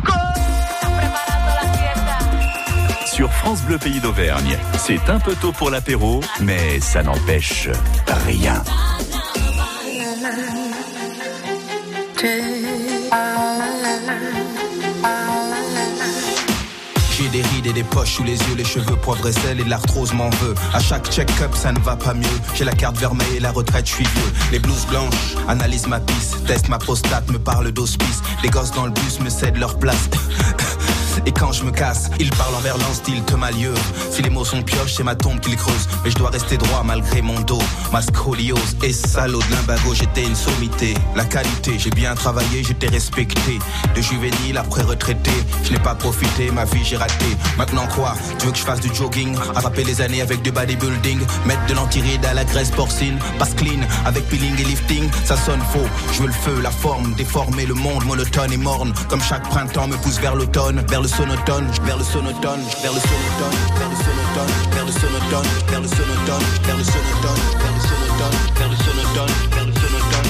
Sur France Bleu Pays d'Auvergne, c'est un peu tôt pour l'apéro, mais ça n'empêche rien. J'ai des rides et des poches sous les yeux, les cheveux poivre et sel et l'arthrose m'en veut. À chaque check-up ça ne va pas mieux. J'ai la carte vermeille et la retraite, je suis vieux. Les blouses blanches analysent ma pisse, teste ma prostate, me parle d'hospice. Les gosses dans le bus me cèdent leur place. Et quand je me casse, ils parlent en verlan style te malieux. Si les mots sont pioches, c'est ma tombe qu'ils creusent. Mais je dois rester droit malgré mon dos. Ma scoliose et salaud de l'imbago, j'étais une sommité. La qualité, j'ai bien travaillé, j'étais respecté. De juvénile après retraité, je n'ai pas profité, ma vie j'ai raté. Maintenant quoi? Tu veux que je fasse du jogging? Attraper les années avec du bodybuilding? Mettre de l'antiride à la graisse porcine? Passe clean avec peeling et lifting? Ça sonne faux, je veux le feu, la forme, déformer le monde monotone et morne. Comme chaque printemps me pousse vers l'automne, vers le sonotone, vers le sonotone, vers le sonotone, vers le sonotone, vers le sonotone, vers le sonotone, vers le sonotone, vers le sonotone, vers le sonotone, vers le sonotone, vers le sonotone,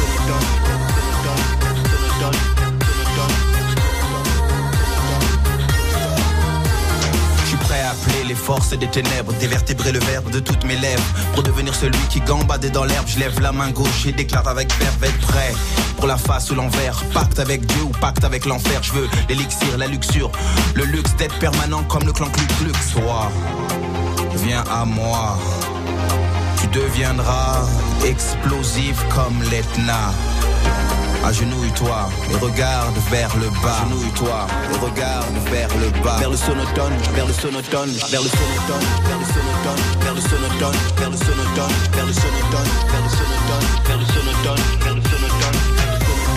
appeler les forces des ténèbres, dévertébrer le verbe de toutes mes lèvres. Pour devenir celui qui gambade dans l'herbe, je lève la main gauche et déclare avec verve être prêt pour la face ou l'envers. Pacte avec Dieu ou pacte avec l'enfer. Je veux l'élixir, la luxure, le luxe d'être permanent comme le clan Cluc. Sois, viens à moi. Tu deviendras explosif comme l'Etna. Agenouille-toi et regarde vers le bas. Agenouille-toi et regarde vers le bas. Vers le sonotone, vers le sonotone, vers le sonotone, vers le sonotone, vers le sonotone, vers le sonotone, vers le sonotone, vers le sonotone, vers le sonotone, vers le sonotone, vers le sonotone,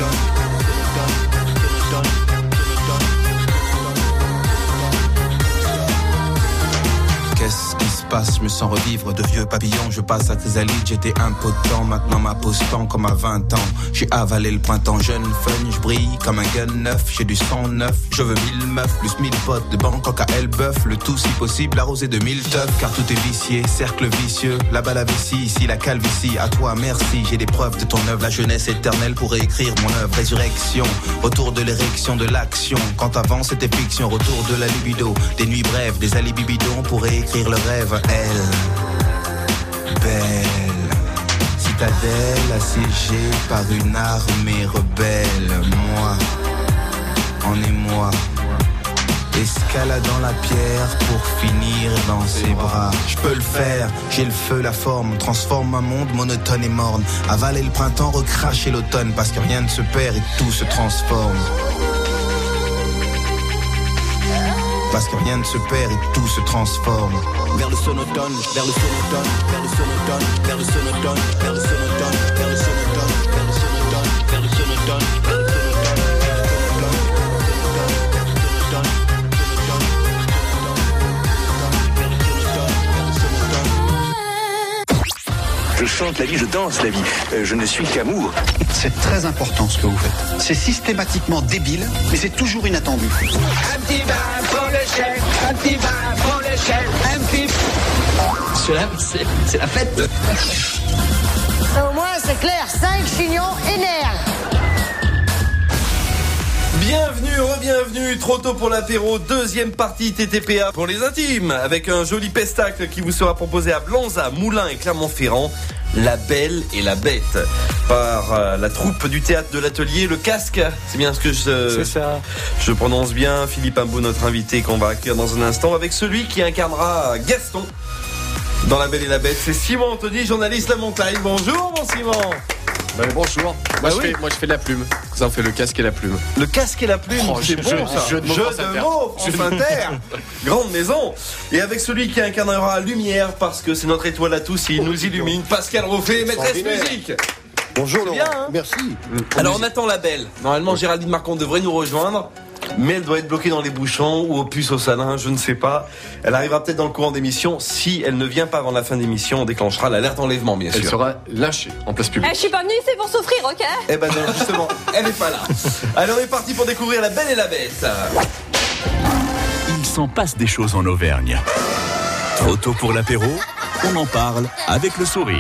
sonotone, sonotone, sonotone. je me sens revivre de vieux papillons. Je passe à Chrysalide, j'étais impotent. Maintenant m'apostant comme à vingt ans. J'ai avalé le printemps jeune, fun, je brille comme un gun neuf. J'ai du sang neuf, je veux mille meufs, plus mille potes de Bangkok à Elbeuf. Le tout si possible arrosé de mille teufs. Car tout est vicié, cercle vicieux. Là-bas la vessie, ici la calvitie. À toi merci, j'ai des preuves de ton œuvre. La jeunesse éternelle pour réécrire mon œuvre. Résurrection, retour de l'érection, de l'action. Quand avant c'était fiction, retour de la libido. Des nuits brèves, des alibis bidons pour réécrire le rêve. Elle, belle, citadelle assiégée par une armée rebelle. Moi, en émoi, escaladant la pierre pour finir dans ses bras. Je peux le faire, j'ai le feu, la forme. Transforme un monde monotone et morne. Avaler le printemps, recracher l'automne. Parce que rien ne se perd et tout se transforme. Parce que rien ne se perd et tout se transforme. Vers le sonotone, vers le sonotone, vers le sonotone, vers le sonotone, vers le sonotone, vers le sonotone, vers le sonotone, vers le sonotone, vers le sonotone. Je chante la vie, je danse la vie. Euh, je ne suis qu'amour. C'est très important ce que vous faites. C'est systématiquement débile, mais c'est toujours inattendu. Un petit vin pour le chef, un petit vin pour le chef, un petit... Cela, c'est, c'est la fête. Au moins, c'est clair, cinq chignons énerves. Bienvenue, re-bienvenue, trop tôt pour l'apéro, deuxième partie T T P A pour les intimes, avec un joli pestacle qui vous sera proposé à Blanza, Moulins et Clermont-Ferrand, La Belle et la Bête, par euh, la troupe du théâtre de l'Atelier, Le Casque, c'est bien ce que je... C'est ça. Je prononce bien, Philippe Imbeau, notre invité qu'on va accueillir dans un instant, avec celui qui incarnera Gaston dans La Belle et la Bête, c'est Simon Anthony, journaliste La Montagne. Bonjour mon Simon. Ben, bonjour. Moi, bah je oui. fais, moi je fais de la plume. Ça on fait le casque et la plume. Le casque et la plume, oh, c'est je, bon je, ça. Jeu de mots, jeu France de Inter. mots, France Inter. Grande maison. Et avec celui qui incarnera Lumière, parce que c'est notre étoile à tous, il nous illumine. Pascal Roffet, maîtresse musique. Bonjour Laurent, bien, hein. Merci. Alors on attend la Belle. Normalement Géraldine Marcon devrait nous rejoindre, mais elle doit être bloquée dans les bouchons ou au puce au salin, je ne sais pas. Elle arrivera peut-être dans le courant d'émission. Si elle ne vient pas avant la fin d'émission, on déclenchera l'alerte enlèvement, bien sûr. Elle sera lâchée en place publique. Eh, je suis pas venue ici pour souffrir, ok? Eh ben non, justement, elle n'est pas là. Allez, on est parti pour découvrir La Belle et la Bête. Il s'en passe des choses en Auvergne. Trop tôt pour l'apéro, on en parle avec le sourire.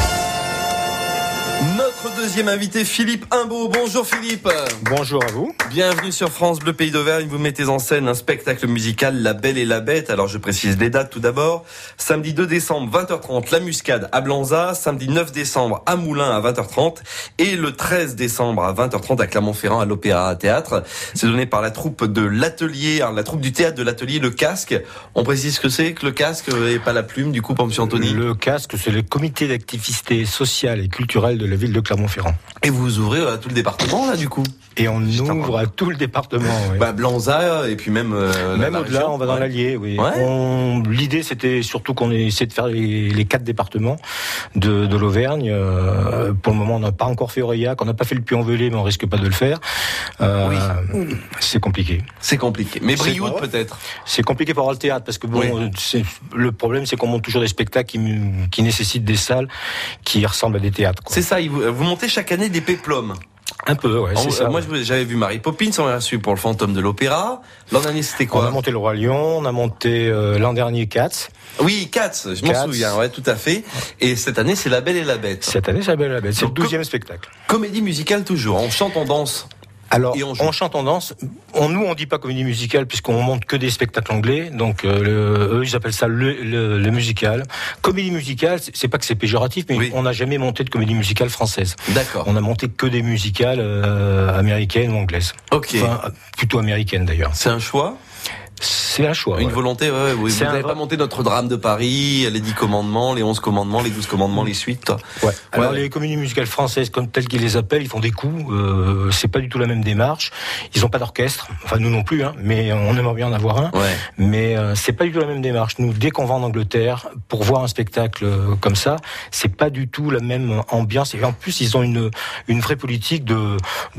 Notre deuxième invité, Philippe Imbeau. Bonjour Philippe. Bonjour à vous. Bienvenue sur France Bleu Pays d'Auvergne. Vous mettez en scène un spectacle musical, La Belle et la Bête. Alors je précise les dates tout d'abord. Samedi deux décembre, vingt heures trente, La Muscade à Blanza. Samedi neuf décembre, à Moulins à vingt heures trente. Et le treize décembre à vingt heures trente à Clermont-Ferrand à l'Opéra Théâtre. C'est donné par la troupe de l'Atelier, la troupe du théâtre de l'Atelier, Le Casque. On précise ce que c'est que Le Casque et pas la plume, du coup, pour M. Anthony. Le Casque, c'est le comité d'activité sociale et culturelle de la ville de Clermont-Ferrand. Et vous ouvrez à tout le département, là, du coup? Et on ouvre à tout le département, oui. Bah, Blanza, et puis même, euh, même la au-delà, région. on va dans ouais. l'Allier, oui. Ouais. On, l'idée, c'était surtout qu'on essaie de faire les, les quatre départements de, de l'Auvergne. Euh, pour le moment, on n'a pas encore fait Aurillac, on n'a pas fait le Puy-en-Velay, mais on risque pas de le faire. Euh, oui. C'est compliqué. C'est compliqué. Mais Brioude, peut-être? C'est compliqué pour avoir le théâtre, parce que bon, oui. c'est, le problème, c'est qu'on monte toujours des spectacles qui, qui nécessitent des salles qui ressemblent à des théâtres, quoi. C'est ça, vous, vous montez chaque année des péplums. Un peu, ouais, c'est on, ça. Moi, ouais. j'avais vu Mary Poppins, on l'a reçu pour le Fantôme de l'Opéra. L'an dernier, c'était quoi? On a monté Le Roi Lion, on a monté euh, l'an dernier Cats. Oui, Cats, je m'en Cats. souviens, ouais, tout à fait. Et cette année, c'est La Belle et la Bête. Cette année, c'est La Belle et la Bête. C'est Donc, le douzième spectacle. Comédie musicale toujours, on chante, on danse. Alors, on, on chante, on danse. On, nous, on dit pas comédie musicale puisqu'on monte que des spectacles anglais. Donc, euh, le, eux, ils appellent ça le, le, le musical. Comédie musicale, c'est pas que c'est péjoratif, mais oui. on n'a jamais monté de comédie musicale française. D'accord. On a monté que des musicales euh, américaines ou anglaises. Ok. Enfin, plutôt américaines d'ailleurs. C'est un choix? C'est un choix. Une ouais. volonté, ouais. Vous n'avez un... pas monté Notre-Dame de Paris, les dix commandements, les onze commandements, les douze commandements, les suites. Ouais. Alors ouais. les comédies musicales françaises, comme telles qu'ils les appellent, ils font des coups. Euh, c'est pas du tout la même démarche. Ils ont pas d'orchestre. Enfin nous non plus, hein. Mais on aimerait bien en avoir un. Ouais. Mais euh, c'est pas du tout la même démarche. Nous, dès qu'on va en Angleterre pour voir un spectacle euh, comme ça, c'est pas du tout la même ambiance. Et en plus, ils ont une une vraie politique de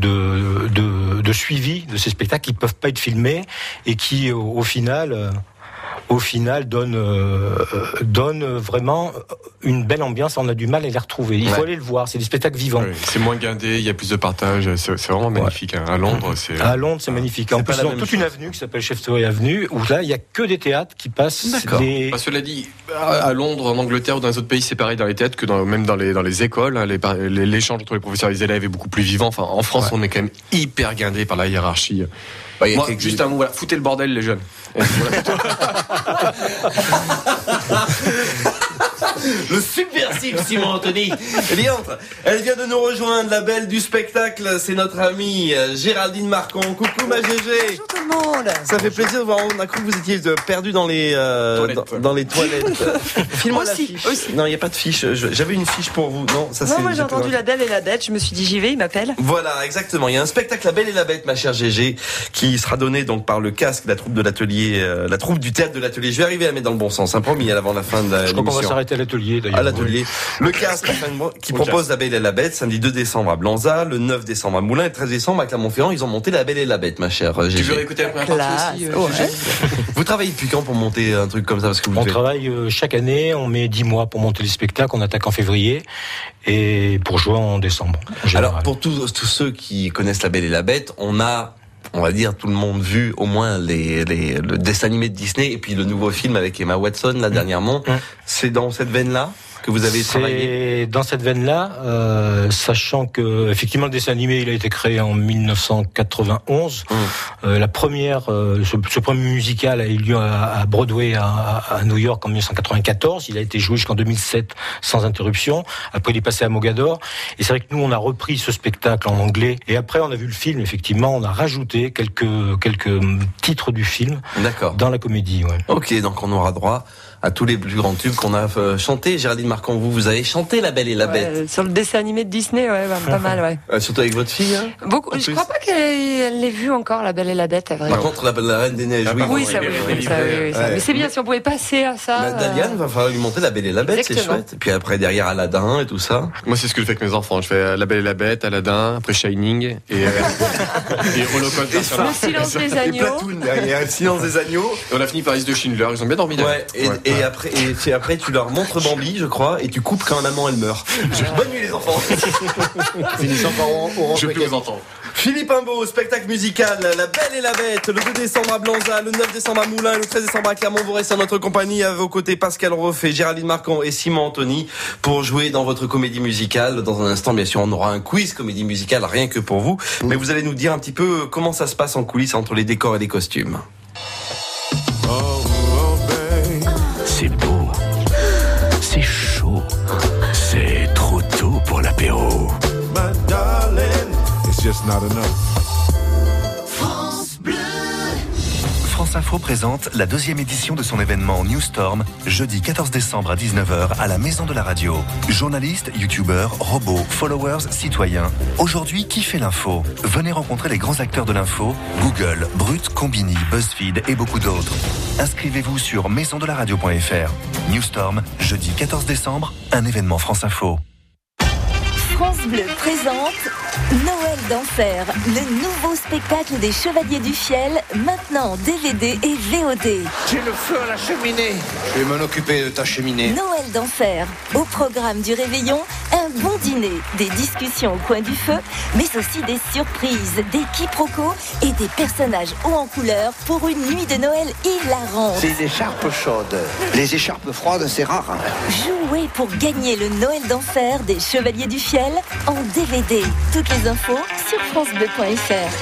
de de, de suivi de ces spectacles qui peuvent pas être filmés et qui au, au final euh, au final donne euh, donne vraiment une belle ambiance. On a du mal à les retrouver. Il faut Ouais. aller le voir. C'est des spectacles vivants. Oui, c'est moins guindé, il y a plus de partage. C'est, c'est vraiment magnifique. Hein. À Londres, c'est. À Londres, c'est magnifique. En c'est plus, pas ils la ont même toute chose. une avenue qui s'appelle Shaftesbury Avenue, où là, il y a que des théâtres qui passent. Des... Bah, cela dit, à Londres, en Angleterre ou dans les autres pays, c'est pareil dans les théâtres que dans, même dans les, dans les écoles. Hein, les, les, l'échange entre les professeurs et les élèves est beaucoup plus vivant. Enfin, en France, ouais. on est quand même hyper guindé par la hiérarchie. Bah, Moi, juste des... un mot, voilà, foutez le bordel, les jeunes. Le subversif Simon Anthony. Liantre, elle vient de nous rejoindre, la belle du spectacle, c'est notre amie Géraldine Marcon. Coucou ma Gégé. Bonjour tout le monde. Ça fait plaisir de voir, on a cru que vous étiez perdu dans les euh, toilettes, dans, dans les toilettes. Filme-moi la fiche. Aussi. Non, il n'y a pas de fiche. J'avais une fiche pour vous. Non, ça non c'est. moi j'ai entendu La Belle et la Bête. Je me suis dit j'y vais, il m'appelle. Voilà, exactement. Il y a un spectacle La Belle et la Bête, ma chère Gégé, qui sera donné donc par le casque, la troupe de l'atelier, euh, la troupe du théâtre de l'atelier. Je vais arriver à la mettre dans le bon sens, hein, promis, avant la fin de la. Je crois qu'on va s'arrêter à l'atelier d'ailleurs. À l'atelier. Oui. Le casque qui propose La Belle et la Bête, samedi deux décembre à Blanza, le neuf décembre à Moulins et le treize décembre à Clermont-Ferrand. Ils ont monté La Belle et la Bête, ma chère Gégé. Tu veux réécouter la première partie aussi, euh, ouais. Vous travaillez depuis quand pour monter un truc comme ça? Parce que vous on devez... travaille euh, chaque année, on met dix mois pour monter les spectacles, on attaque en février et pour jouer en décembre. En Alors pour tous, tous ceux qui connaissent La Belle et la Bête, on a, on va dire, tout le monde vu au moins les, les, le dessin animé de Disney et puis le nouveau film avec Emma Watson là dernièrement. Mmh. C'est dans cette veine-là que vous avez travaillé? C'est dans cette veine-là, euh, sachant que effectivement le dessin animé il a été créé en mille neuf cent quatre-vingt-onze. Mmh. Euh, la première, euh, ce, ce premier musical a eu lieu à, à Broadway à, à New York en mille neuf cent quatre-vingt-quatorze. Il a été joué jusqu'en deux mille sept sans interruption. Après il est passé à Mogador. Et c'est vrai que nous on a repris ce spectacle en anglais. Et après on a vu le film. Effectivement, on a rajouté quelques quelques titres du film. D'accord. Dans la comédie. Ouais. Ok, donc on aura droit à tous les plus grands tubes qu'on a euh, chantés. Géraldine Marcon, vous, vous avez chanté La Belle et la ouais, Bête. Sur le dessin animé de Disney, ouais, bah, pas mal, ouais. Euh, surtout avec votre fille, hein. Beaucoup. Je crois pas qu'elle l'ait vu encore, La Belle et la Bête, à vrai. Par contre, la, la Reine des Neiges, oui. Oui, ça, oui, oui, ça, oui, oui, ça. Ouais. Mais c'est bien, si on pouvait passer à ça. Bah, Dalian, euh... va falloir lui monter La Belle et la Bête, exactement. C'est chouette. Et puis après, derrière Aladdin et tout ça. Moi, c'est ce que je fais avec mes enfants. Je fais La Belle et la Bête, Aladdin, après Shining, et, euh, et Holocaust. Le silence des agneaux. Et Platoon, derrière, le silence des agneaux. Et on a fini par Liste de Schindler. Ils ont bien dormi, ouais, et, ouais. Et après, et après, tu leur montres Bambi, je crois, et tu coupes quand maman elle meurt. Bonne nuit les enfants. Finissant par orange. Je peux vous entendre. Philippe Imbeau, spectacle musical, La Belle et la Bête, le deux décembre à Blanza, le neuf décembre à Moulins, le treize décembre à Clermont. Vous restez en notre compagnie, à vos côtés Pascal Roffet, Géraldine Marcon et Simon Anthony pour jouer dans votre comédie musicale. Dans un instant, bien sûr, on aura un quiz comédie musicale, rien que pour vous. Mais vous allez nous dire un petit peu comment ça se passe en coulisses entre les décors et les costumes. C'est beau, c'est chaud, c'est trop tôt pour l'apéro. My darling, it's just not enough. France Bleu. France Info présente la deuxième édition de son événement New Storm, jeudi quatorze décembre à dix-neuf heures à la Maison de la Radio. Journalistes, youtubeurs, robots, followers, citoyens. Aujourd'hui, qui fait l'info? Venez rencontrer les grands acteurs de l'info, Google, Brut, Combini, BuzzFeed et beaucoup d'autres. Inscrivez-vous sur maison de la radio point f r. New Storm, jeudi quatorze décembre, un événement France Info. France Bleu présente Noël d'enfer, le nouveau spectacle des Chevaliers du Fiel, maintenant en D V D et V O D. J'ai le feu à la cheminée. Je vais m'en occuper de ta cheminée. Noël d'enfer, au programme du réveillon, un bon dîner, des discussions au coin du feu, mais aussi des surprises, des quiproquos et des personnages hauts en couleur pour une nuit de Noël hilarante. C'est une écharpe chaude. Les écharpes froides, c'est rare. Jouez pour gagner le Noël d'enfer des Chevaliers du Fiel en D V D. Toutes les infos sur francebleu point f r.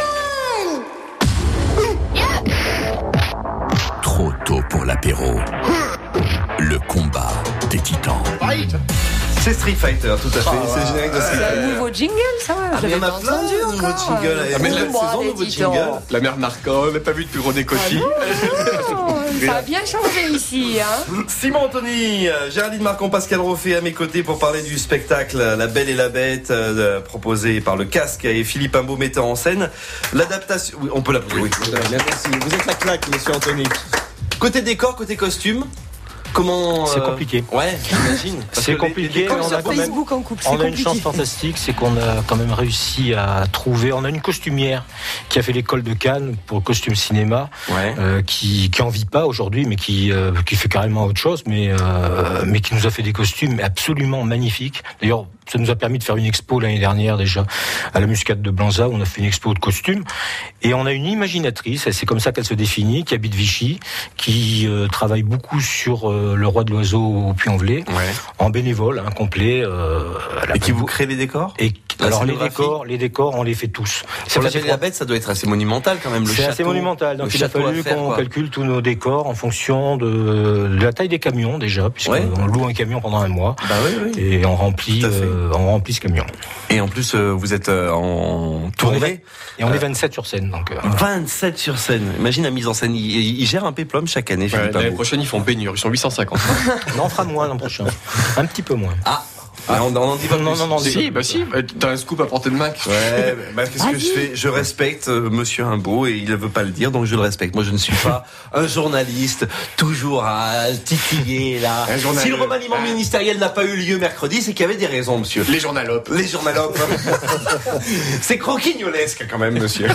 Trop tôt pour l'apéro. Le combat des titans. C'est Street Fighter, tout à fait. Oh, c'est le générique de Street Fighter. Fighter. Un nouveau jingle, ça va. Ah, il y en a plein de nouveaux jingles. Ah, mais la saison, nouveau jingle. La mère Marcon, on n'a pas vu depuis René Coty. Ça a bien changé ici, hein. Simon Anthony, Géraldine Marcon, Pascal Roffet à mes côtés pour parler du spectacle La Belle et la Bête, euh, proposé par le Casque et Philippe Imbeau, metteur en scène. L'adaptation, oui, on peut l'applaudir. Oui, merci. Vous êtes la claque, monsieur Anthony. Côté décor, côté costume. Comment C'est euh, compliqué. Ouais, j'imagine. C'est compliqué. Comme on sur a quand même- Facebook en couple, c'est On a une compliqué. chance fantastique, c'est qu'on a quand même réussi à trouver. On a une costumière qui a fait l'école de Cannes pour le costume cinéma, Ouais. euh, qui qui en vit pas aujourd'hui, mais qui euh, qui fait carrément autre chose, mais euh, mais qui nous a fait des costumes absolument magnifiques. D'ailleurs, ça nous a permis de faire une expo l'année dernière déjà à la Muscade de Blanza, où on a fait une expo de costumes. Et on a une imaginatrice, c'est comme ça qu'elle se définit, qui habite Vichy, qui euh, travaille beaucoup sur euh, le Roi de l'Oiseau au Puy-en-Velay, Ouais. en bénévole, hein, complet. Euh, elle a Et qui pas- vous crée les décors et La alors les scénographie décors, les décors, on les fait tous. Pour la C'est Belle et la Bête, ça doit être assez monumental quand même. Le c'est château, assez monumental, donc le il a château à fallu faire, qu'on quoi. calcule tous nos décors en fonction de, de la taille des camions déjà, puisqu'on Ouais. loue un camion pendant un mois Bah oui, oui. et on remplit, Tout à fait. euh, on remplit ce camion. Et en plus, euh, vous êtes euh, en On est tournée. vingt- et on est Euh, vingt-sept sur scène, donc. euh, vingt-sept sur scène. Imagine la mise en scène. Il, il gère un péplum chaque année, Ouais, Philippe L'année Abou. prochaine, ils font baignure, ils sont huit cent cinquante. non, on fera moins l'an prochain, un petit peu moins. Ah, Ah, on, on en dit pas non, plus. non, non, Si, bah si, bah, t'as un scoop à portée de main. Ouais, bah, qu'est-ce que Vas-y. je fais? Je respecte euh, Monsieur Imbeau et il ne veut pas le dire, donc je le respecte. Moi, je ne suis pas un journaliste toujours à titiller là. Un journal- Si le remaniement Ah. ministériel n'a pas eu lieu mercredi, c'est qu'il y avait des raisons, monsieur. Les journalopes. Les journalopes. C'est croquignolesque quand même, monsieur.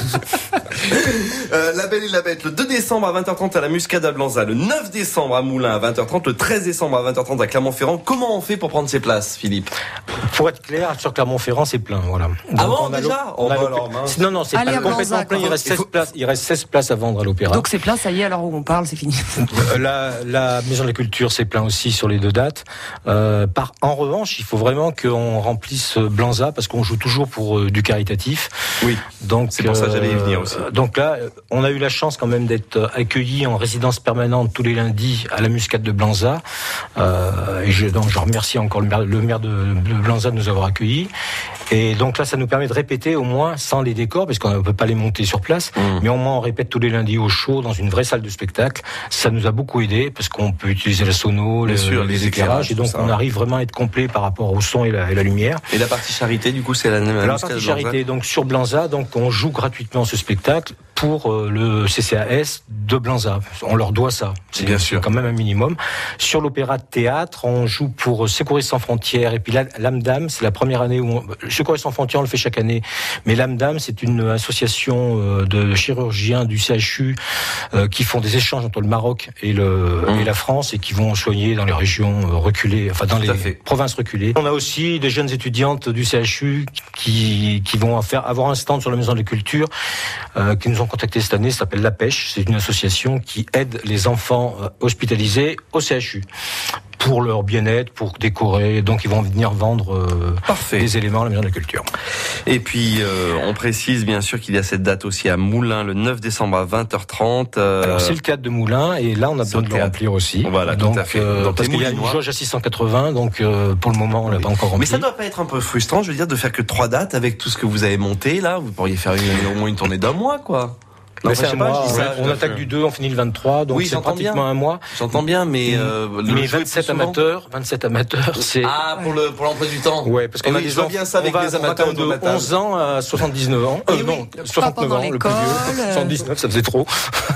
Euh, la Belle et la Bête, le deux décembre à vingt heures trente à la Muscade à Blanza, le neuf décembre à Moulins à vingt heures trente, le treize décembre à vingt heures trente à Clermont-Ferrand. Comment on fait pour prendre ses places, Philippe? Pour être clair, sur Clermont-Ferrand, c'est plein, voilà. Ah bon, on a déjà l'op- Oh, on a bah l'op- alors, mince. Non, non, c'est Allez pas à complètement Blanza, plein. Il quoi. reste Il seize faut- places. Il reste seize places à vendre à l'Opéra. Donc c'est plein, ça y est, alors où on parle, c'est fini. Euh, La, la Maison de la Culture, c'est plein aussi sur les deux dates. Euh, par, en revanche, il faut vraiment qu'on remplisse Blanza parce qu'on joue toujours pour euh, du caritatif. Oui. Donc C'est pour ça que j'allais y venir aussi. Donc là, euh, on a eu la chance quand même d'être accueillis en résidence permanente tous les lundis à la Muscade de Blanza. Euh, et je, donc, je remercie encore le maire, le maire de, de Blanza de nous avoir accueillis. Et donc là, ça nous permet de répéter au moins sans les décors, parce qu'on ne peut pas les monter sur place, Mmh. mais au moins on répète tous les lundis au chaud dans une vraie salle de spectacle. Ça nous a beaucoup aidé parce qu'on peut utiliser la sono, Bien le- sûr, les, les éclairages, éclairages, et donc tout ça. on arrive vraiment à être complet par rapport au son et la, et la lumière. Et la partie charité, du coup, c'est la, la La Muscade partie de Blanza. charité, donc sur Blanza, donc on joue gratuitement ce spectacle pour euh, le C C A S de Blanza. On leur doit ça. C'est Bien sûr. c'est quand même un minimum. Sur l'Opéra de Théâtre, on joue pour Secouristes sans frontières et puis la- l'Âme d'Âme, c'est la première année où on... Secouristes sans frontières, on le fait chaque année, mais l'Âme d'Âme, c'est une association euh, de chirurgiens du C H U euh, qui font des échanges entre le Maroc et, le, Mmh. et la France et qui vont soigner dans les régions euh, reculées, enfin dans Tout les à fait. provinces reculées. On a aussi des jeunes étudiantes du C H U qui, qui vont faire, avoir un stand sur la Maison de la Culture, euh, qui nous ont contacté cette année, ça s'appelle La Pêche. C'est une association qui aide les enfants euh, hospitalisés au C H U pour leur bien-être, pour décorer. Donc ils vont venir vendre euh, Parfait. des éléments à la Maison de la Culture. Et puis, euh, on précise bien sûr qu'il y a cette date aussi à Moulins, le neuf décembre à vingt heures trente. Euh, Alors c'est le théâtre de Moulins et là on a c'est besoin le de le théâtre. remplir aussi. Voilà, tout donc, à fait. euh, Donc, parce les qu'il y a une Moulinois. jauge à six cent quatre-vingts, donc euh, pour le moment on l'a pas encore rempli. Mais ça doit pas être un peu frustrant, je veux dire, de faire que trois dates avec tout ce que vous avez monté là. Vous pourriez faire une, au moins une tournée d'un mois, quoi. Non, Mais enfin, c'est je un sais pas, mois, je dis ça, ouais, je on dois attaque faire. du deux, on finit le vingt-trois, donc Oui, c'est j'entends pratiquement bien. un mois. J'entends bien, mais euh, le Mais jouer vingt-sept plus souvent. amateurs, vingt-sept amateurs, c'est... Ah, pour le pour l'emploi du temps. Ouais, parce qu'on Eh a oui, des je vois enfants- bien ça avec on va, les on va amateurs quand même autour de la table. onze ans à soixante-dix-neuf ans. Euh, Eh oui. non, soixante-neuf pendant ans, le plus l'école, vieux. euh. soixante-dix-neuf, ça faisait trop.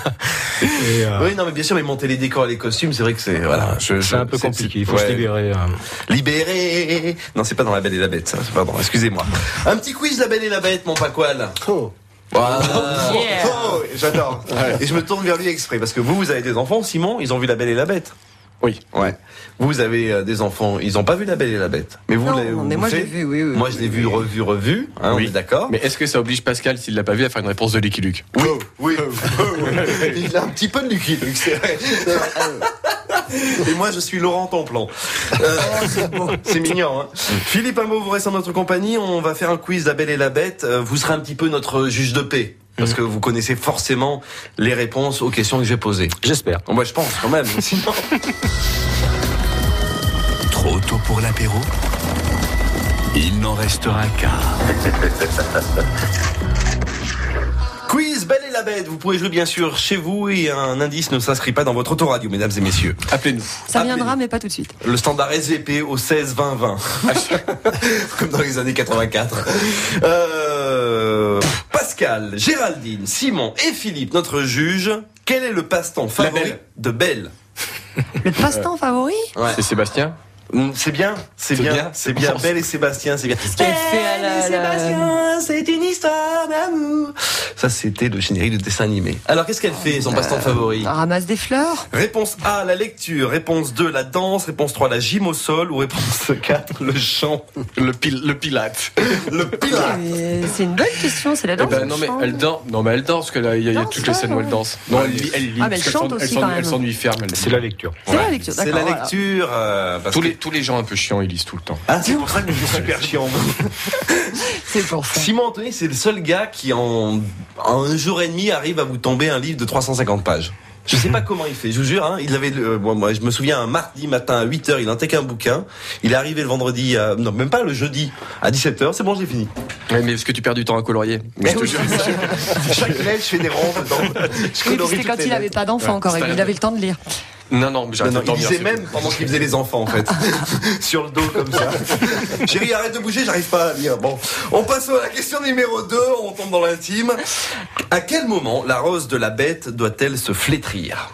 Et, euh, Oui, non, mais bien sûr, mais monter les décors et les costumes, c'est vrai que c'est voilà. je- c'est je- un peu c'est- compliqué, il faut ouais. se libérer. euh. Libéré. Non, c'est pas dans La Belle et la Bête, ça. Pardon, excusez-moi. Un petit quiz La Belle et la Bête, mon Paqual. Oh. Voilà. Yeah. Oh, j'adore. Et je me tourne vers lui exprès parce que vous, vous avez des enfants, Simon, ils ont vu La Belle et la Bête. Oui. Ouais. Vous avez euh, des enfants, ils n'ont pas vu La Belle et la Bête. Mais vous, Non, l'avez- mais vous moi, je fait- l'ai vu, oui, oui. Moi, je l'ai vu, revu, revu. Hein, Oui. On est d'accord. Mais est-ce que ça oblige Pascal, s'il l'a pas vu, à faire une réponse de Lucky Luke? Oui, oui. Il a un petit peu de Lucky Luke, c'est vrai. Et moi, je suis Laurent Templan. Euh, c'est mignon, hein. Philippe Imbeau, vous restez en notre compagnie. On va faire un quiz La Belle et la Bête. Euh, Vous serez un petit peu notre juge de paix. Parce que vous connaissez forcément les réponses aux questions que j'ai posées. J'espère. Bon, moi, je pense quand même. Sinon... Trop tôt pour l'apéro? Il n'en restera qu'un. Quiz Belle et la Bête. Vous pouvez jouer bien sûr chez vous et un indice ne s'inscrit pas dans votre autoradio, mesdames et messieurs. Appelez-nous. Ça Appelez-nous. viendra, mais pas tout de suite. Le standard S V P au seize vingt vingt. Comme dans les années quatre-vingt-quatre. Euh, Pascal, Géraldine, Simon et Philippe, notre juge, quel est le passe-temps favori Belle. de Belle? Le passe-temps favori? Ouais. C'est Sébastien. C'est bien, c'est, c'est bien, bien, c'est bien. Belle et Sébastien, c'est bien. Qu'est-ce qu'elle fait à la, Sébastien, c'est une histoire d'amour. Ça, c'était le générique de dessin animé. Alors, qu'est-ce qu'elle fait, son passe-temps favori? Elle ramasse des fleurs. Réponse A, la lecture. Réponse deux, la danse. Réponse trois, la gym au sol. Ou réponse quatre, le chant. Le, pil, le pilate. Le pilate. Mais c'est une bonne question, c'est la danse. Eh ben, non, mais elle danse. Non, mais elle danse, parce qu'il y a, y a danse, toutes les scènes où elle danse. Non, elle lit. Elle lit ah, mais elle chante aussi, quand même. Elle s'ennuie ferme. Elle c'est la lecture. C'est ouais. la lecture, d'accord. C'est la lecture. Euh, parce tous, que... les, tous les gens un peu chiants, ils lisent tout le temps. Ah, c'est pour ça que je suis super chiant. C'est pour ça. Simon Anthony, c'est le seul gars qui, en, en un jour et demi, arrive à vous tomber un livre de trois cent cinquante pages. Je sais pas comment il fait, je vous jure, hein, il avait, euh, moi, moi, je me souviens, un mardi matin à huit heures, il n'en qu'un bouquin. Il est arrivé le vendredi, à, non, même pas le jeudi, à dix-sept heures, c'est bon, j'ai fini. Ouais, mais est-ce que tu perds du temps à colorier? Mais je te jure. Chaque lettre, je fais des ronds dedans. Je oui, c'était quand il avait pas d'enfant encore, ouais, il avait le temps de lire. Non, non, mais non, non, il lisait même pendant qu'il faisait les enfants, en fait. Sur le dos, comme ça. Chérie, arrête de bouger, j'arrive pas à lire. Bon. On passe à la question numéro deux, on tombe dans l'intime. À quel moment la rose de la bête doit-elle se flétrir?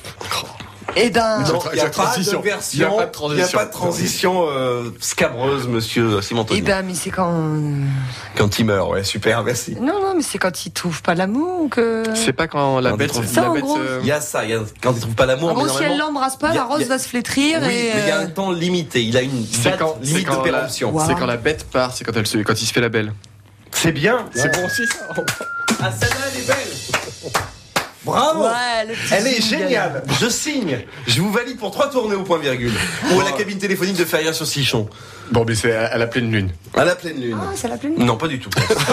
Eh ben, il n'y a, a pas de version, il n'y a pas de transition euh, scabreuse, monsieur Simon Anthony. Eh ben, mais c'est quand... Quand il meurt, ouais, super, merci. Non, non, mais c'est quand il trouve pas l'amour ou que... C'est pas quand la quand bête... Ça, la en bête gros. euh... Il y a ça, il y a, quand il trouve pas l'amour... En gros, mais si elle l'embrasse pas, a, la rose a, va se flétrir oui, et... mais il y a un temps limité, il a une date quand, limite de péremption. Wow. C'est quand la bête part, c'est quand, elle se, quand il se fait la belle. C'est bien. Ouais. C'est bon aussi, ça. Ah, celle-là, elle est belle. Bravo. Ouais, elle est géniale. Je signe. Je vous valide pour trois tournées au point virgule. Ou à la cabine téléphonique de Feria sur Sichon. Bon, mais c'est à la pleine lune. À la pleine lune. Ah, c'est à la pleine lune. Non, pas du tout.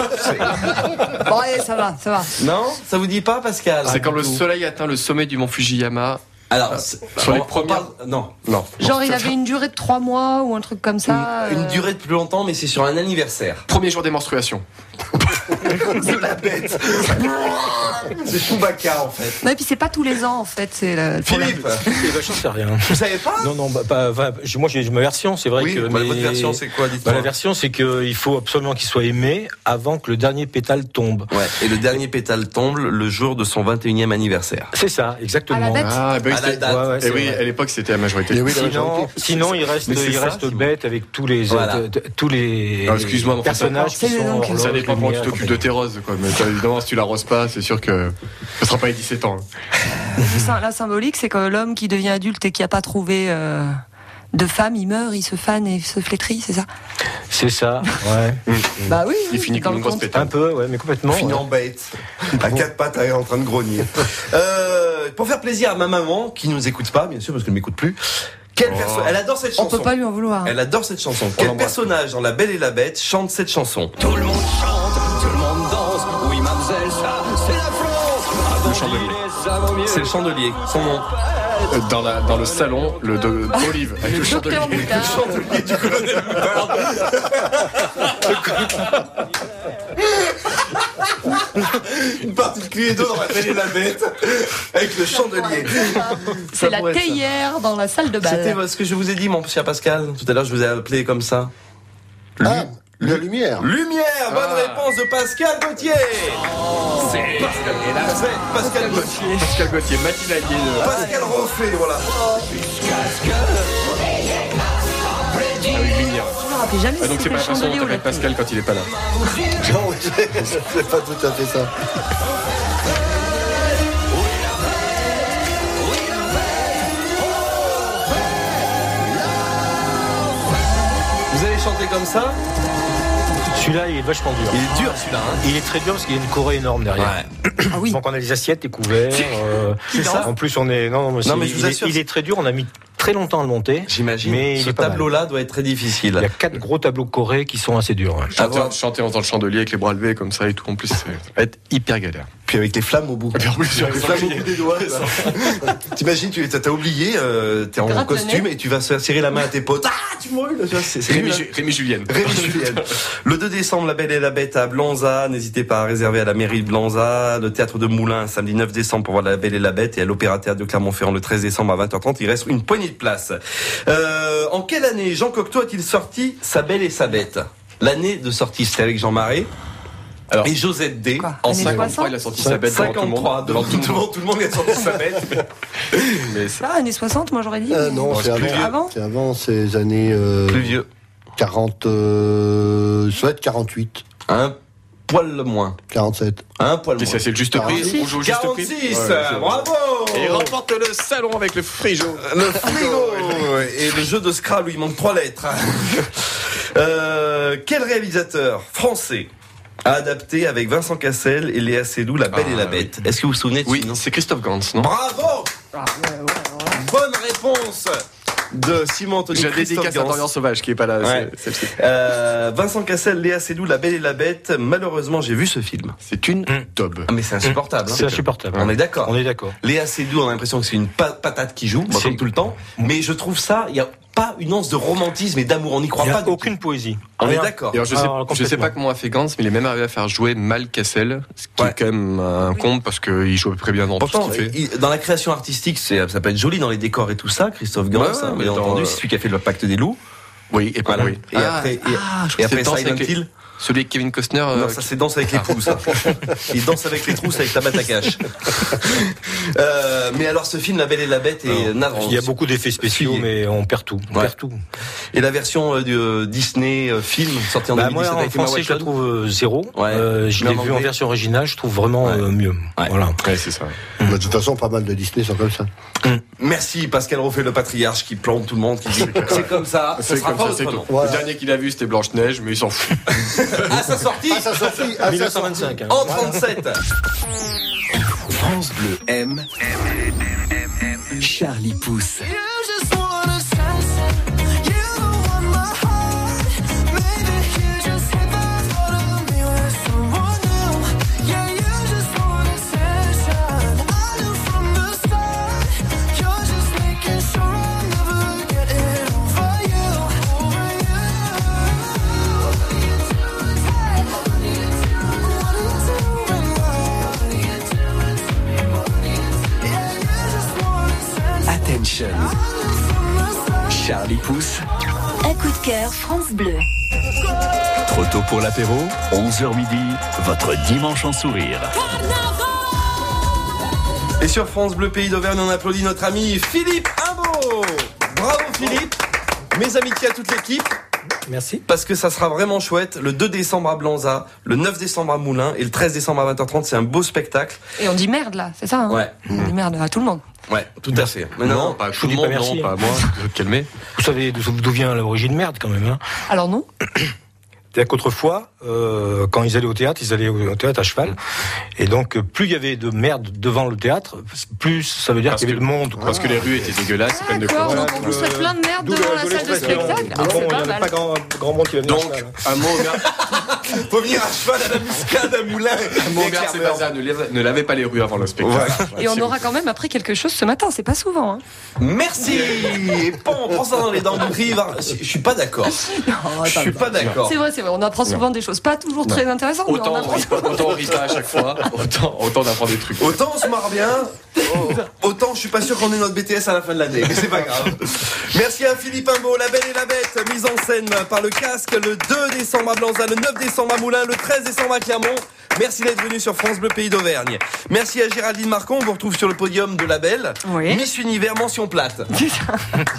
Bon, allez, ça va, ça va. Non, ça vous dit pas, Pascal? C'est quand le soleil atteint le sommet du mont Fujiyama. Alors, sur les premières... parle... non, non. Genre, il avait une durée de trois mois ou un truc comme ça. Une, euh... une durée de plus longtemps, mais c'est sur un anniversaire. Premier jour des menstruations. C'est la bête. C'est Chewbacca en fait. Non, et puis c'est pas tous les ans en fait. C'est le... Philippe. Eh ben, j'en sais rien. Vous savez pas? Non, non, bah, pas, bah, moi j'ai ma version, c'est vrai oui, que. Bah, mais... Votre version, c'est quoi? Bah, la version, c'est qu'il faut absolument qu'il soit aimé avant que le dernier pétale tombe. Ouais. Et le dernier pétale tombe le jour de son vingt et unième anniversaire. C'est ça, exactement. À la date. Ah, bah, à la date. Ouais, ouais, et oui, vrai. à l'époque, c'était la majorité. Oui, sinon, sinon, il reste, il ça, reste bête avec tous les, voilà. euh, tous les non, excuse-moi, personnages qui sont. Donc, ça dépend comment tu t'occupes de tes roses, quoi. Mais évidemment, si tu l'arroses pas, c'est sûr que ça sera pas les dix-sept ans. La symbolique, c'est que l'homme qui devient adulte et qui a pas trouvé euh, de femme, il meurt, il se fane et se flétrit, c'est ça? C'est ça, ouais. Bah oui. Il finit comme une grosse pétale. Un peu, ouais, mais complètement. Il finit ouais. en bête. À quatre pattes, elle est en train de grogner. euh, pour faire plaisir à ma maman, qui nous écoute pas, bien sûr, parce qu'elle m'écoute plus. Quel oh. perso... Elle adore cette On chanson. peut pas lui en vouloir. Elle adore cette chanson. Quel personnage dans La Belle et la Bête chante cette chanson? Tout le monde chante, tout le monde danse. Oui, mademoiselle, ça, c'est la France. Le chandelier. C'est le chandelier, son nom. Dans, la, dans le salon, le do, d'Olive, avec le, Le chandelier. docteur Moutard. Le chandelier du colonel Moutard. Une partie de Cluedo dans La Belle et la Bête avec le chandelier. C'est la théière dans la salle de bal. C'était ce que je vous ai dit, mon cher Pascal. Tout à l'heure, je vous ai appelé comme ça. Ah, la lumière. Lumière, bonne Ah. réponse de Pascal Gauthier. Oh. C'est Pascal, c'est Pascal Gauthier. Pascal Gauthier, matinalier. De... Pascal refait, voilà. Avec lumière. Je me rappelle jamais Ah, si donc c'est c'était pas le la façon chandelier dont ou la t'appelles Pascal quand il est pas là. Non, c'est pas tout à fait ça. Vous allez chanter comme ça? Celui-là, il est vachement dur. Il est dur celui-là. Hein. Il est très dur parce qu'il y a une corée énorme derrière. Ouais. Ah oui. Donc on a les assiettes, les couverts. Euh, C'est ça. En plus, on est. Non, non, mais, Non, mais il, je vous est- assure, il est très dur. On a mis très longtemps à le monter. J'imagine. Mais il ce est pas mal. tableau-là doit être très difficile. Il y a quatre gros tableaux corés qui sont assez durs. hein. Chanter, Avoir- chanter en faisant le chandelier avec les bras levés comme ça et tout. En plus, ça va être hyper galère. Puis avec les flammes au bout. Et puis en plus, Les flammes au bout des doigts. T'imagines, tu t'as oublié, euh, t'es en Gratte le costume nez. et tu vas se serrer la main à tes potes. Ah, tu brûles. Tu vois, c'est- c'est Rémi, nul, hein. Ju- Rémi Julienne. Rémi Julienne. Le deux décembre, La Belle et la Bête à Blanza. N'hésitez pas à réserver à la mairie de Blanza. Le théâtre de Moulins, samedi neuf décembre pour voir La Belle et la Bête. Et à l'Opéra Théâtre de Clermont-Ferrand le treize décembre à vingt heures trente. Il reste une poignée de places. Euh, en quelle année Jean Cocteau a-t-il sorti Sa Belle et sa Bête? L'année de sortie, c'était avec Jean Marais. Alors, et Josette D. Quoi, En années cinquante-trois, soixante il a sorti sa bête devant tout le monde. Devant tout le monde, tout le monde a sorti sa bête. Mais ça... Ah, années soixante, moi j'aurais dit. Euh, non, c'est avant. avant. C'est avant ces années. Euh, Plus vieux. quarante. Euh, ça doit être quarante-huit. Un poil le moins. quarante-sept. Un poil le Et moins. ça, c'est le juste prix. On joue au juste prix. quarante-six, Ouais, bravo. Et remporte le salon avec le frigo. Le frigo. Et le jeu de Scrabble, il manque trois lettres. euh, quel réalisateur français a adapté avec Vincent Cassel et Léa Seydoux La Belle Ah, et la Bête? Est-ce que vous vous souvenez de Oui, ce nom? c'est Christophe Gans, non? Bravo. Ah, ouais, ouais, ouais. Bonne réponse de Simon Anthony. J'ai la Christophe dédicace à Gans. Dorian Sauvage qui est pas là. Ouais. c'est- celle-ci. Euh, Vincent Cassel, Léa Seydoux, La Belle et la Bête. Malheureusement, j'ai vu ce film. C'est une daube. Ah, mais c'est insupportable. hein. C'est insupportable. On est d'accord. On est d'accord. Léa Seydoux, on a l'impression que c'est une pa- patate qui joue, bah, C'est- comme tout le temps. Mais je trouve ça, il y a pas une once de romantisme et d'amour. On n'y croit Il n'y pas. a du tout. aucune poésie. On est Rien. d'accord. Et alors, je sais, Alors, je sais complètement. pas comment a fait Gans, mais il est même arrivé à faire jouer mal Cassel, ce qui Ouais. est quand même un comble parce qu'il joue à peu près bien dans tout Pourtant, ce qu'il fait. il- dans la création artistique, c'est, ça peut être joli dans les décors et tout ça. Christophe Gans, Ouais, hein, mais bien dans, entendu, euh, c'est celui qui a fait le Pacte des loups. Oui, et pas Voilà. oui. Et Ah, après, et, ah, je et crois que après c'est Danse Silent avec les- Hill. Celui avec Kevin Costner. Non, euh, ça c'est Danse avec les trousses. ça. Il danse avec les trousses avec ta batte à cache. euh, mais alors ce film La Belle et la Bête est navrant. Il y a beaucoup d'effets spéciaux, mais on perd tout. On Ouais. perd tout. Et la version euh, du euh, Disney euh, film sorti en Bah, deux mille dix-sept moi, en avec Emma français, je la Watson. trouve euh, zéro. Ouais. Euh, je Mais l'ai en vu en anglais. version originale, je trouve vraiment Ouais. euh, mieux. Ouais. Voilà. Ouais, c'est ça. Mais de toute façon, pas mal de Disney sont comme ça. Merci Pascal Roffet, le patriarche qui plante tout le monde, qui dit c'est comme ça, ça C'est sera comme pas ça, c'est tout. autrement. Voilà. Le dernier qu'il a vu, c'était Blanche-Neige, mais il s'en fout. À sa sortie, Ah, ça sortit. Ah, mille ça neuf cent sortit. vingt-cinq. hein. en trente-sept. France Bleu aime Charlie Pousse. Attention. Charlie Pousse. Un coup de cœur France Bleu. Trop tôt pour l'apéro, onze heures midi, votre dimanche en sourire. Et sur France Bleu Pays d'Auvergne, on applaudit notre ami Philippe Imbeau. Bravo Philippe. Mes amitiés à toute l'équipe. Merci. Parce que ça sera vraiment chouette. Le deux décembre à Blanza, le neuf décembre à Moulins et le treize décembre à vingt heures trente. C'est un beau spectacle. Et on dit merde là, c'est ça hein. Ouais. On dit merde à tout le monde. Ouais, tout à fait. Mais Non, non, pas je tout vous le dis monde, pas merci, non, pas hein. moi. Je vais te calmer. Vous savez d'où d'où vient l'origine merde quand même. Hein. Alors non. C'est-à-dire qu'autrefois, euh, quand ils allaient au théâtre, ils allaient au théâtre à cheval. Et donc, plus il y avait de merde devant le théâtre, plus ça veut dire Parce qu'il y avait que- de monde. quoi. Parce que les rues étaient dégueulasses, pleines de D'accord, chlore. donc on construit plein de merde D'où devant le- la d'où salle de l'expression. spectacle. Mais Alors, bon, c'est il n'y pas avait mal. pas grand, grand monde qui va venir Donc, à cheval. un mot au maire, faut venir à cheval à la muscade à Moulins. un mot au maire, c'est pas ça. Ne lave- ne lavez pas les rues avant le spectacle. Et on aura quand même appris quelque chose ce matin, c'est pas souvent. Hein. Merci. Et bon, on prend ça dans les dents du rive. Je je suis pas d'accord. Je suis pas d'accord. C'est vrai, c'est vrai, on apprend souvent des choses pas toujours très intéressantes, mais on Autant on apprend rit pas, autant on rit pas à chaque fois, autant, autant on apprend des trucs. Autant on se marre bien, oh, autant je suis pas sûr qu'on ait notre B T S à la fin de l'année, mais c'est pas grave. Merci à Philippe Imbeau, La Belle et la Bête, mise en scène par le casque le deux décembre à Blanza, le neuf décembre à Moulins, le treize décembre à Clermont. Merci d'être venu sur France Bleu Pays d'Auvergne. Merci à Géraldine Marcon, on vous retrouve sur le podium de La Belle. Oui. Miss Univers, mention plate. C'est ça.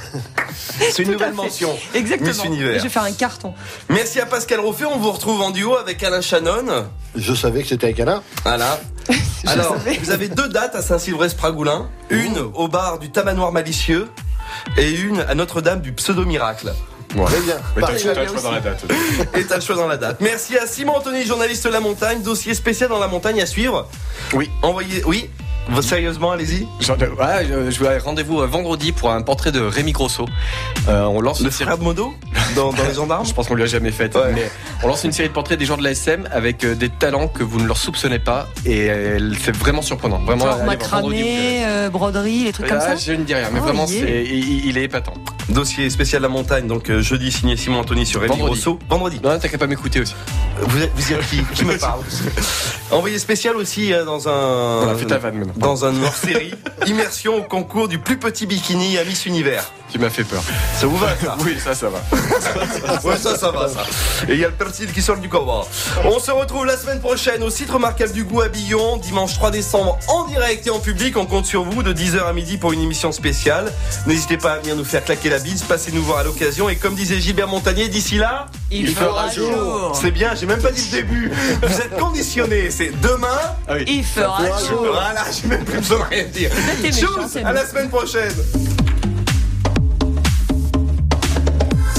C'est une Tout à nouvelle fait. mention. Exactement. Miss Univers. Je vais faire un carton. Merci à Pascal Roffet, on vous retrouve en duo avec Alain Shannon. Je savais que c'était avec Alain. Voilà. Alors, vous avez deux dates à Saint-Sylvestre-Pragoulin. Une au bar du Tamanoir Malicieux et une à Notre-Dame du Pseudo-Miracle. Ouais. Très bien. Mais t'as Pareil, t'as le choix dans la date. Et t'as le choix dans la date. Merci à Simon Anthony, journaliste La Montagne. Dossier spécial dans La Montagne à suivre. Oui. Envoyez. Oui. Vous, sérieusement, allez-y. Genre de- ouais, je, je vais rendez-vous euh, vendredi pour un portrait de Rémi Grosso. Euh, on lance Le une série. frère Modo dans, dans les gendarmes. Je pense qu'on lui a jamais fait. Ouais. Mais on lance une série de portraits des gens de l'A S M avec euh, des talents que vous ne leur soupçonnez pas et euh, c'est vraiment surprenant. Vraiment. Genre allez, vendredi, vous verrez. macramé, euh, broderie, les trucs comme Ah, ça. je ne dis rien, mais Oh, vraiment, yeah. c'est, il, il est épatant. Dossier spécial La Montagne, donc euh, jeudi signé Simon Anthony sur Rémi Vendredi. Grosso. Vendredi. Non, t'as qu'à pas m'écouter aussi. Vous êtes, vous êtes qui Qui me parle Envoyé spécial aussi euh, dans un. Voilà, fais ta vanne maintenant. Dans un hors-série. Immersion au concours du plus petit bikini à Miss Univers. Tu m'as fait peur. Ça vous va ça Oui, ça, ça va. Ouais, ça, ça va, ça. Et il y a le persil qui sort du coma. On se retrouve la semaine prochaine au site remarquable du goût à Billon, dimanche trois décembre, en direct et en public. On compte sur vous de dix heures à midi pour une émission spéciale. N'hésitez pas à venir nous faire claquer la bise, passez nous voir à l'occasion. Et comme disait Gilbert Montagnier, d'ici là, il, il fera jour. jour. C'est bien, j'ai même pas dit le début. Vous êtes conditionnés. C'est demain, ah oui. il fera, fera jour. Voilà, j'ai même plus besoin de rien dire. Tchuss, à la semaine prochaine.